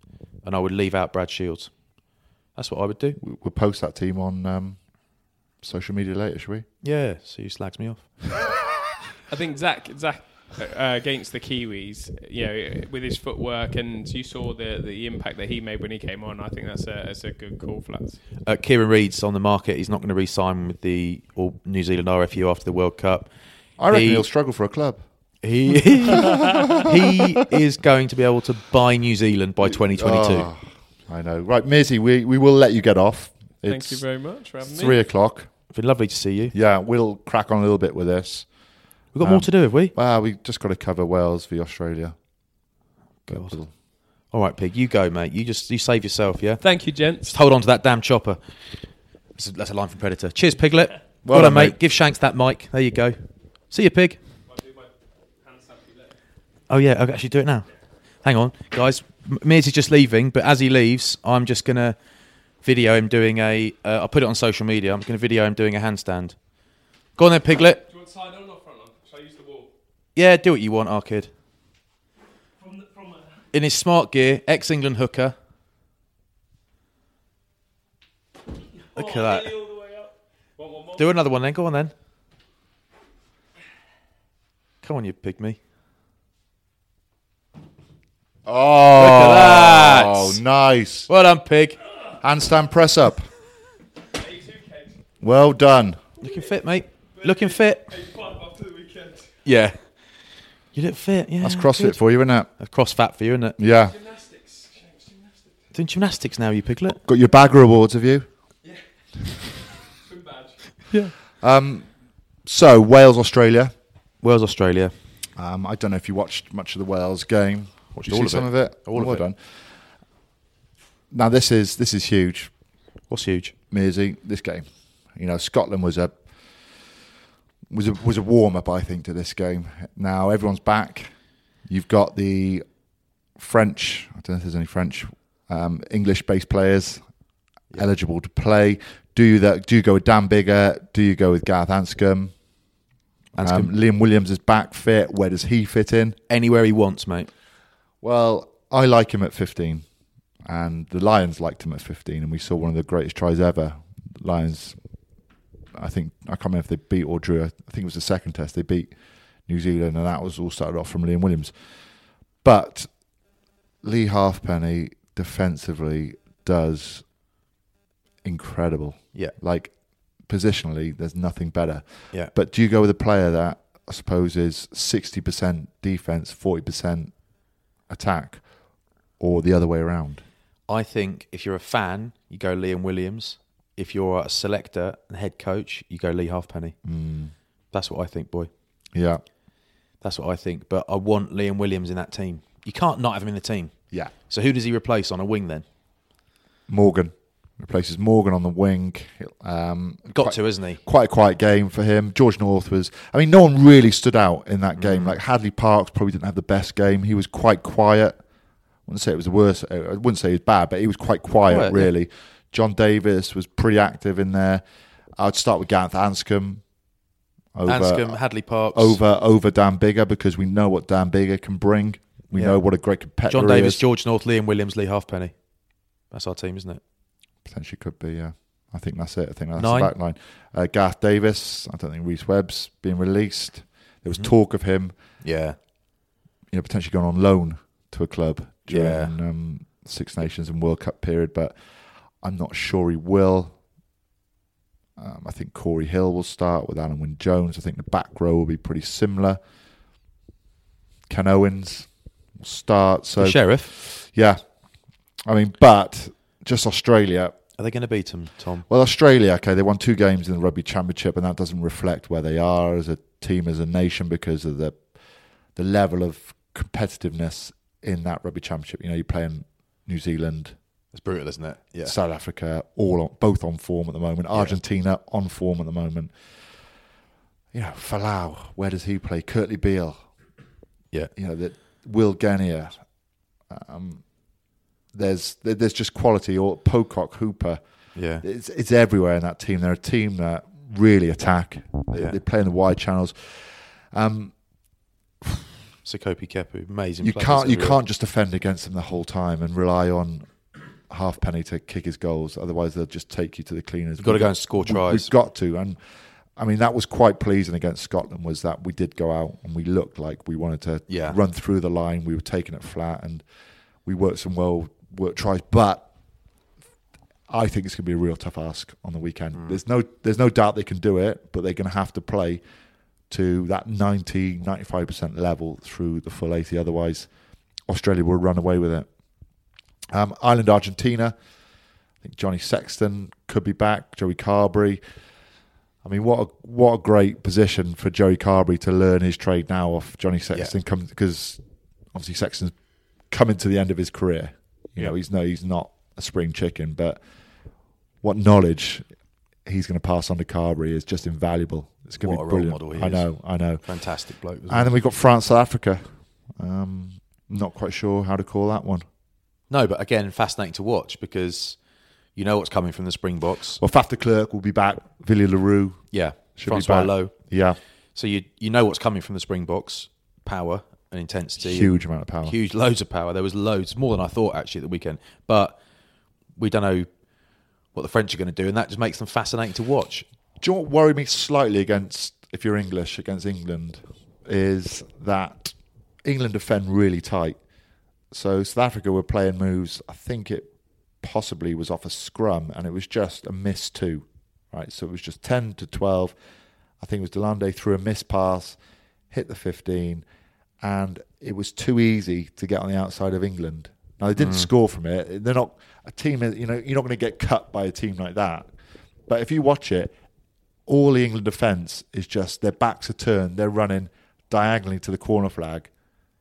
and I would leave out Brad Shields. That's what I would do. We'll post that team on um, social media later, shall we? Yeah, so you slags me off. I think Zach, Zach uh, against the Kiwis, you know, with his footwork, and you saw the the impact that he made when he came on. I think that's a that's a good call, Flats. Uh, Kieran Reid's on the market. He's not going to re-sign with the All New Zealand R F U after the World Cup. I reckon he, he'll struggle for a club. He he is going to be able to buy New Zealand by twenty twenty-two. Oh, I know. Right, Mizzy, we, we will let you get off. It's Thank you very much for having me. three o'clock. It's been lovely to see you. Yeah, we'll crack on a little bit with this. We've got Um, more to do, have we? Well, we just got to cover Wales v Australia. God. But- All right, Pig, you go, mate. You just you save yourself, yeah? Thank you, gents. Just hold on to that damn chopper. That's a, that's a line from Predator. Cheers, Piglet. Well, Well done, done, mate. mate. Give Shanks that mic. There you go. See you, Pig. Oh, yeah, I'll actually do it now. Hang on, guys. M- Mears is just leaving, but as he leaves, I'm just going to video him doing a... Uh, I'll put it on social media. I'm going to video him doing a handstand. Go on then, Piglet. Do you want side on or front on? Shall I use the wall? Yeah, do what you want, our kid. From the, from a... In his smart gear, ex-England hooker. Look oh, at that. All the way up. One, one more. Do another one then. Go on then. Come on, you pygmy. Oh, Look at that. Oh, nice. Well done, Pig. Handstand press up. Well done. Looking fit, mate. Looking fit. After the weekend. Yeah. You look fit, yeah. That's CrossFit good. for you, isn't it? That's cross fat for you, isn't it? Yeah. Gymnastics. Gymnastics. Doing gymnastics now, you piglet. Got your Bagger Awards, have you? Swim badge. Yeah. Um, so, Wales, Australia. Wales, Australia. Um, I don't know if you watched much of the Wales game. Watched Did you all see of some it. of it? All of well it. done. Now, this is this is huge, What's huge? Mearsy, this game. You know, Scotland was a was a was a warm up, I think, to this game. Now everyone's back. You've got the French. I don't know if there's any French, um, English-based players Yeah. eligible to play. Do you that? Do you go with Dan Biggar? Do you go with Gareth Anscombe? Anscombe. Um, Liam Williams is back fit. Where does he fit in? Anywhere he wants, mate. Well, I like him at fifteen, and the Lions liked him at fifteen, and we saw one of the greatest tries ever. The Lions, I think, I can't remember if they beat or drew. I think it was the second test. They beat New Zealand, and that was all started off from Liam Williams. But Lee Halfpenny defensively does incredible. Yeah. Like, positionally, there's nothing better. Yeah. But do you go with a player that I suppose is sixty percent defense, forty percent attack, or the other way around? I think if you're a fan, you go Liam Williams. If you're a selector and head coach, you go Lee Halfpenny. Mm. That's what I think, boy. Yeah. That's what I think. But I want Liam Williams in that team. You can't not have him in the team. Yeah. So who does he replace on a wing then? Morgan. Replaces Morgan on the wing. Um, Got quite, to, isn't he? Quite a quiet game for him. George North was... I mean, no one really stood out in that game. Mm. Like, Hadley Parks probably didn't have the best game. He was quite quiet. I wouldn't say it was the worst. I wouldn't say he was bad, but he was quite quiet, Quiet, really. yeah. John Davis was pretty active in there. I'd start with Gareth Anscombe. Over, Anscombe, Hadley Parks. over over Dan Biggar, because we know what Dan Biggar can bring. We Yeah. know what a great competitor John he Davis, is. George North, Liam Williams, Lee Halfpenny. That's our team, isn't it? Potentially could be, yeah. I think that's it. I think that's Nine. the back line. Uh, Gareth Davis, I don't think Reece Webb's being released. There was Mhm. talk of him, Yeah. you know, potentially going on loan to a club during Yeah. um, Six Nations and World Cup period, but I'm not sure he will. Um, I think Corey Hill will start with Alan Wynne-Jones. I think the back row will be pretty similar. Ken Owens will start. So The Sheriff. yeah, I mean, but just Australia. Are they going to beat him, Tom? Well, Australia, okay, they won two games in the Rugby Championship, and that doesn't reflect where they are as a team, as a nation, because of the the level of competitiveness in that Rugby Championship. You know, you're playing New Zealand, It's brutal, isn't it? Yeah. South Africa, all on, both on form at the moment. Argentina on form at the moment. You know, Falau, where does he play? Curtly Beale. Yeah. You know, that Will Genia. Um, there's there's just quality. Or Pocock, Hooper. Yeah. It's it's everywhere in that team. They're a team that really attack. They, Yeah. they play in the wide channels. Um, Sokopi Kepu, amazing. you players, can't you everywhere. can't just defend against them the whole time and rely on Halfpenny to kick his goals. Otherwise, they'll just take you to the cleaners. You've got to go and score tries. We've got to. And, I mean, that was quite pleasing against Scotland, was that we did go out and we looked like we wanted to yeah. run through the line. We were taking it flat and we worked some well-worked tries. But I think it's going to be a real tough ask on the weekend. Mm. There's no there's no doubt they can do it, but they're going to have to play to that ninety, ninety-five percent level through the full eighty. Otherwise, Australia will run away with it. Um, Ireland, Argentina. I think Johnny Sexton could be back. Joey Carberry. I mean, what a, what a great position for Joey Carberry to learn his trade now off Johnny Sexton, yeah. because obviously Sexton's coming to the end of his career. You yeah. know, he's no, he's not a spring chicken, but what knowledge he's going to pass on to Carberry is just invaluable. It's going what to be brilliant. Role model he I is. know, I know. Fantastic bloke. And then we've got France, South Africa. Um, not quite sure how to call that one. No, but again, fascinating to watch because you know what's coming from the Springboks. Well, Faf de Klerk will be back. Villiers Leroux. Yeah. Should Francois be back. Lowe. Yeah. So you you know what's coming from the Springboks. Power and intensity. Huge amount of power. Huge, loads of power. There was loads, more than I thought actually at the weekend. But we don't know what the French are going to do, and that just makes them fascinating to watch. Do you know what worried me slightly against, if you're English, against England, is that England defend really tight. So South Africa were playing moves, I think it possibly was off a scrum, and it was just a miss two, right? So it was just ten to twelve. I think it was Delande threw a miss pass, hit the fifteen, and it was too easy to get on the outside of England. Now, they didn't mm. score from it. They're not a team, you know, you're not going to get cut by a team like that. But if you watch it, all the England defence is just their backs are turned, they're running diagonally to the corner flag,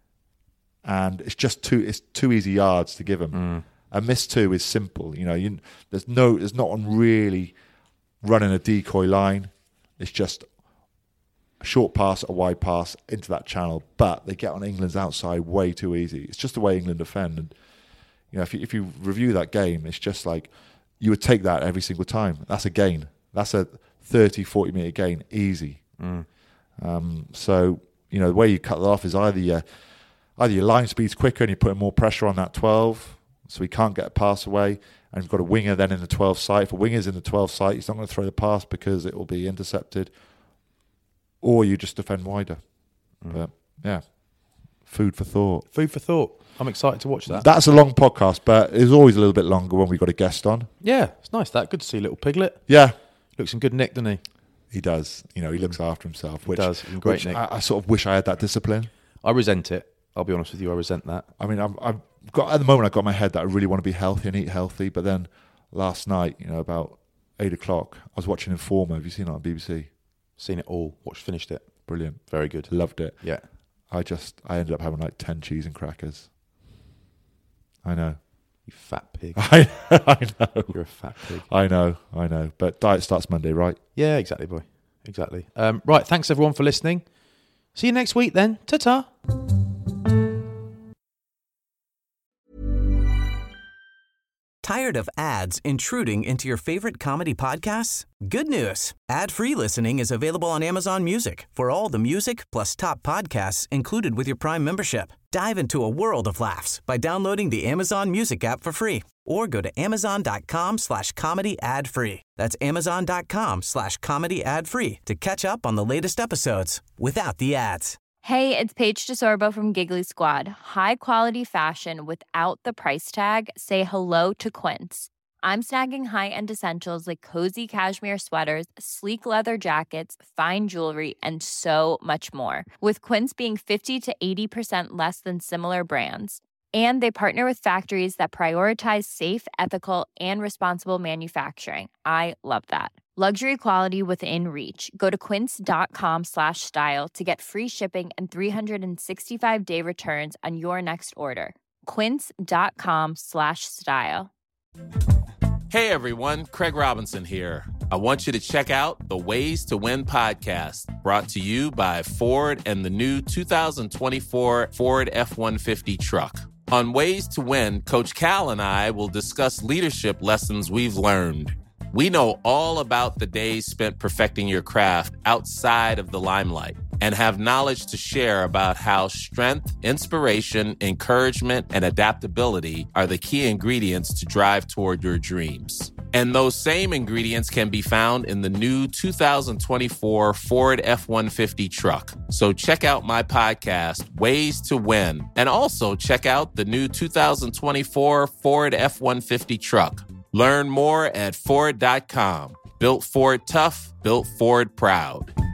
and it's just too it's too easy yards to give them. Mm. A miss two is simple, you know. You, there's no, there's not on really running a decoy line. It's just a short pass, a wide pass into that channel, but they get on England's outside way too easy. It's just the way England defend, and you know, if you, if you review that game, it's just like you would take that every single time. That's a gain. That's a thirty, forty metre gain, easy. Mm. Um, so, you know, the way you cut that off is either your, either your line speed's quicker and you're putting more pressure on that twelve, so he can't get a pass away, and you've got a winger then in the twelve site. If a winger's in the twelve site, he's not going to throw the pass because it will be intercepted, or you just defend wider. Mm. But, yeah, food for thought. Food for thought. I'm excited to watch that. That's a long podcast, but it's always a little bit longer when we've got a guest on. Yeah, it's nice that. Good to see little Piglet. Yeah. Looks in good nick, doesn't he? He does. You know, he looks after himself. Which, he does. In great which nick. I, I sort of wish I had that discipline. I resent it. I'll be honest with you. I resent that. I mean, I'm, I've got at the moment I've got in my head that I really want to be healthy and eat healthy. But then last night, you know, about eight o'clock, I was watching Informer. Have you seen it on B B C? Seen it all. Watched, finished it. Brilliant. Very good. Loved it. Yeah. I just, I ended up having like ten cheese and crackers. I know. You fat pig. I, I know. You're a fat pig. I know, I know. But diet starts Monday, right? Yeah, exactly, boy. Exactly. Um, right, thanks everyone for listening. See you next week then. Ta-ta. Tired of ads intruding into your favorite comedy podcasts? Good news. Ad-free listening is available on Amazon Music for all the music plus top podcasts included with your Prime membership. Dive into a world of laughs by downloading the Amazon Music app for free or go to amazon.com slash comedy ad free. That's amazon.com slash comedy ad free to catch up on the latest episodes without the ads. Hey, it's Paige DeSorbo from Giggly Squad. High quality fashion without the price tag. Say hello to Quince. I'm snagging high-end essentials like cozy cashmere sweaters, sleek leather jackets, fine jewelry, and so much more. With Quince being fifty to eighty percent less than similar brands. And they partner with factories that prioritize safe, ethical, and responsible manufacturing. I love that. Luxury quality within reach. Go to quince.com slash style to get free shipping and three sixty-five day returns on your next order. Quince.com slash style. Hey everyone, Craig Robinson here. I want you to check out the Ways to Win podcast, brought to you by Ford and the new two thousand twenty-four Ford F one fifty truck. On Ways to Win, Coach Cal and I will discuss leadership lessons we've learned. We know all about the days spent perfecting your craft outside of the limelight. and have knowledge to share about how strength, inspiration, encouragement, and adaptability are the key ingredients to drive toward your dreams. And those same ingredients can be found in the new two thousand twenty-four Ford F one fifty truck. So check out my podcast, Ways to Win, and also check out the new two thousand twenty-four Ford F one fifty truck. Learn more at Ford dot com. Built Ford tough, built Ford proud.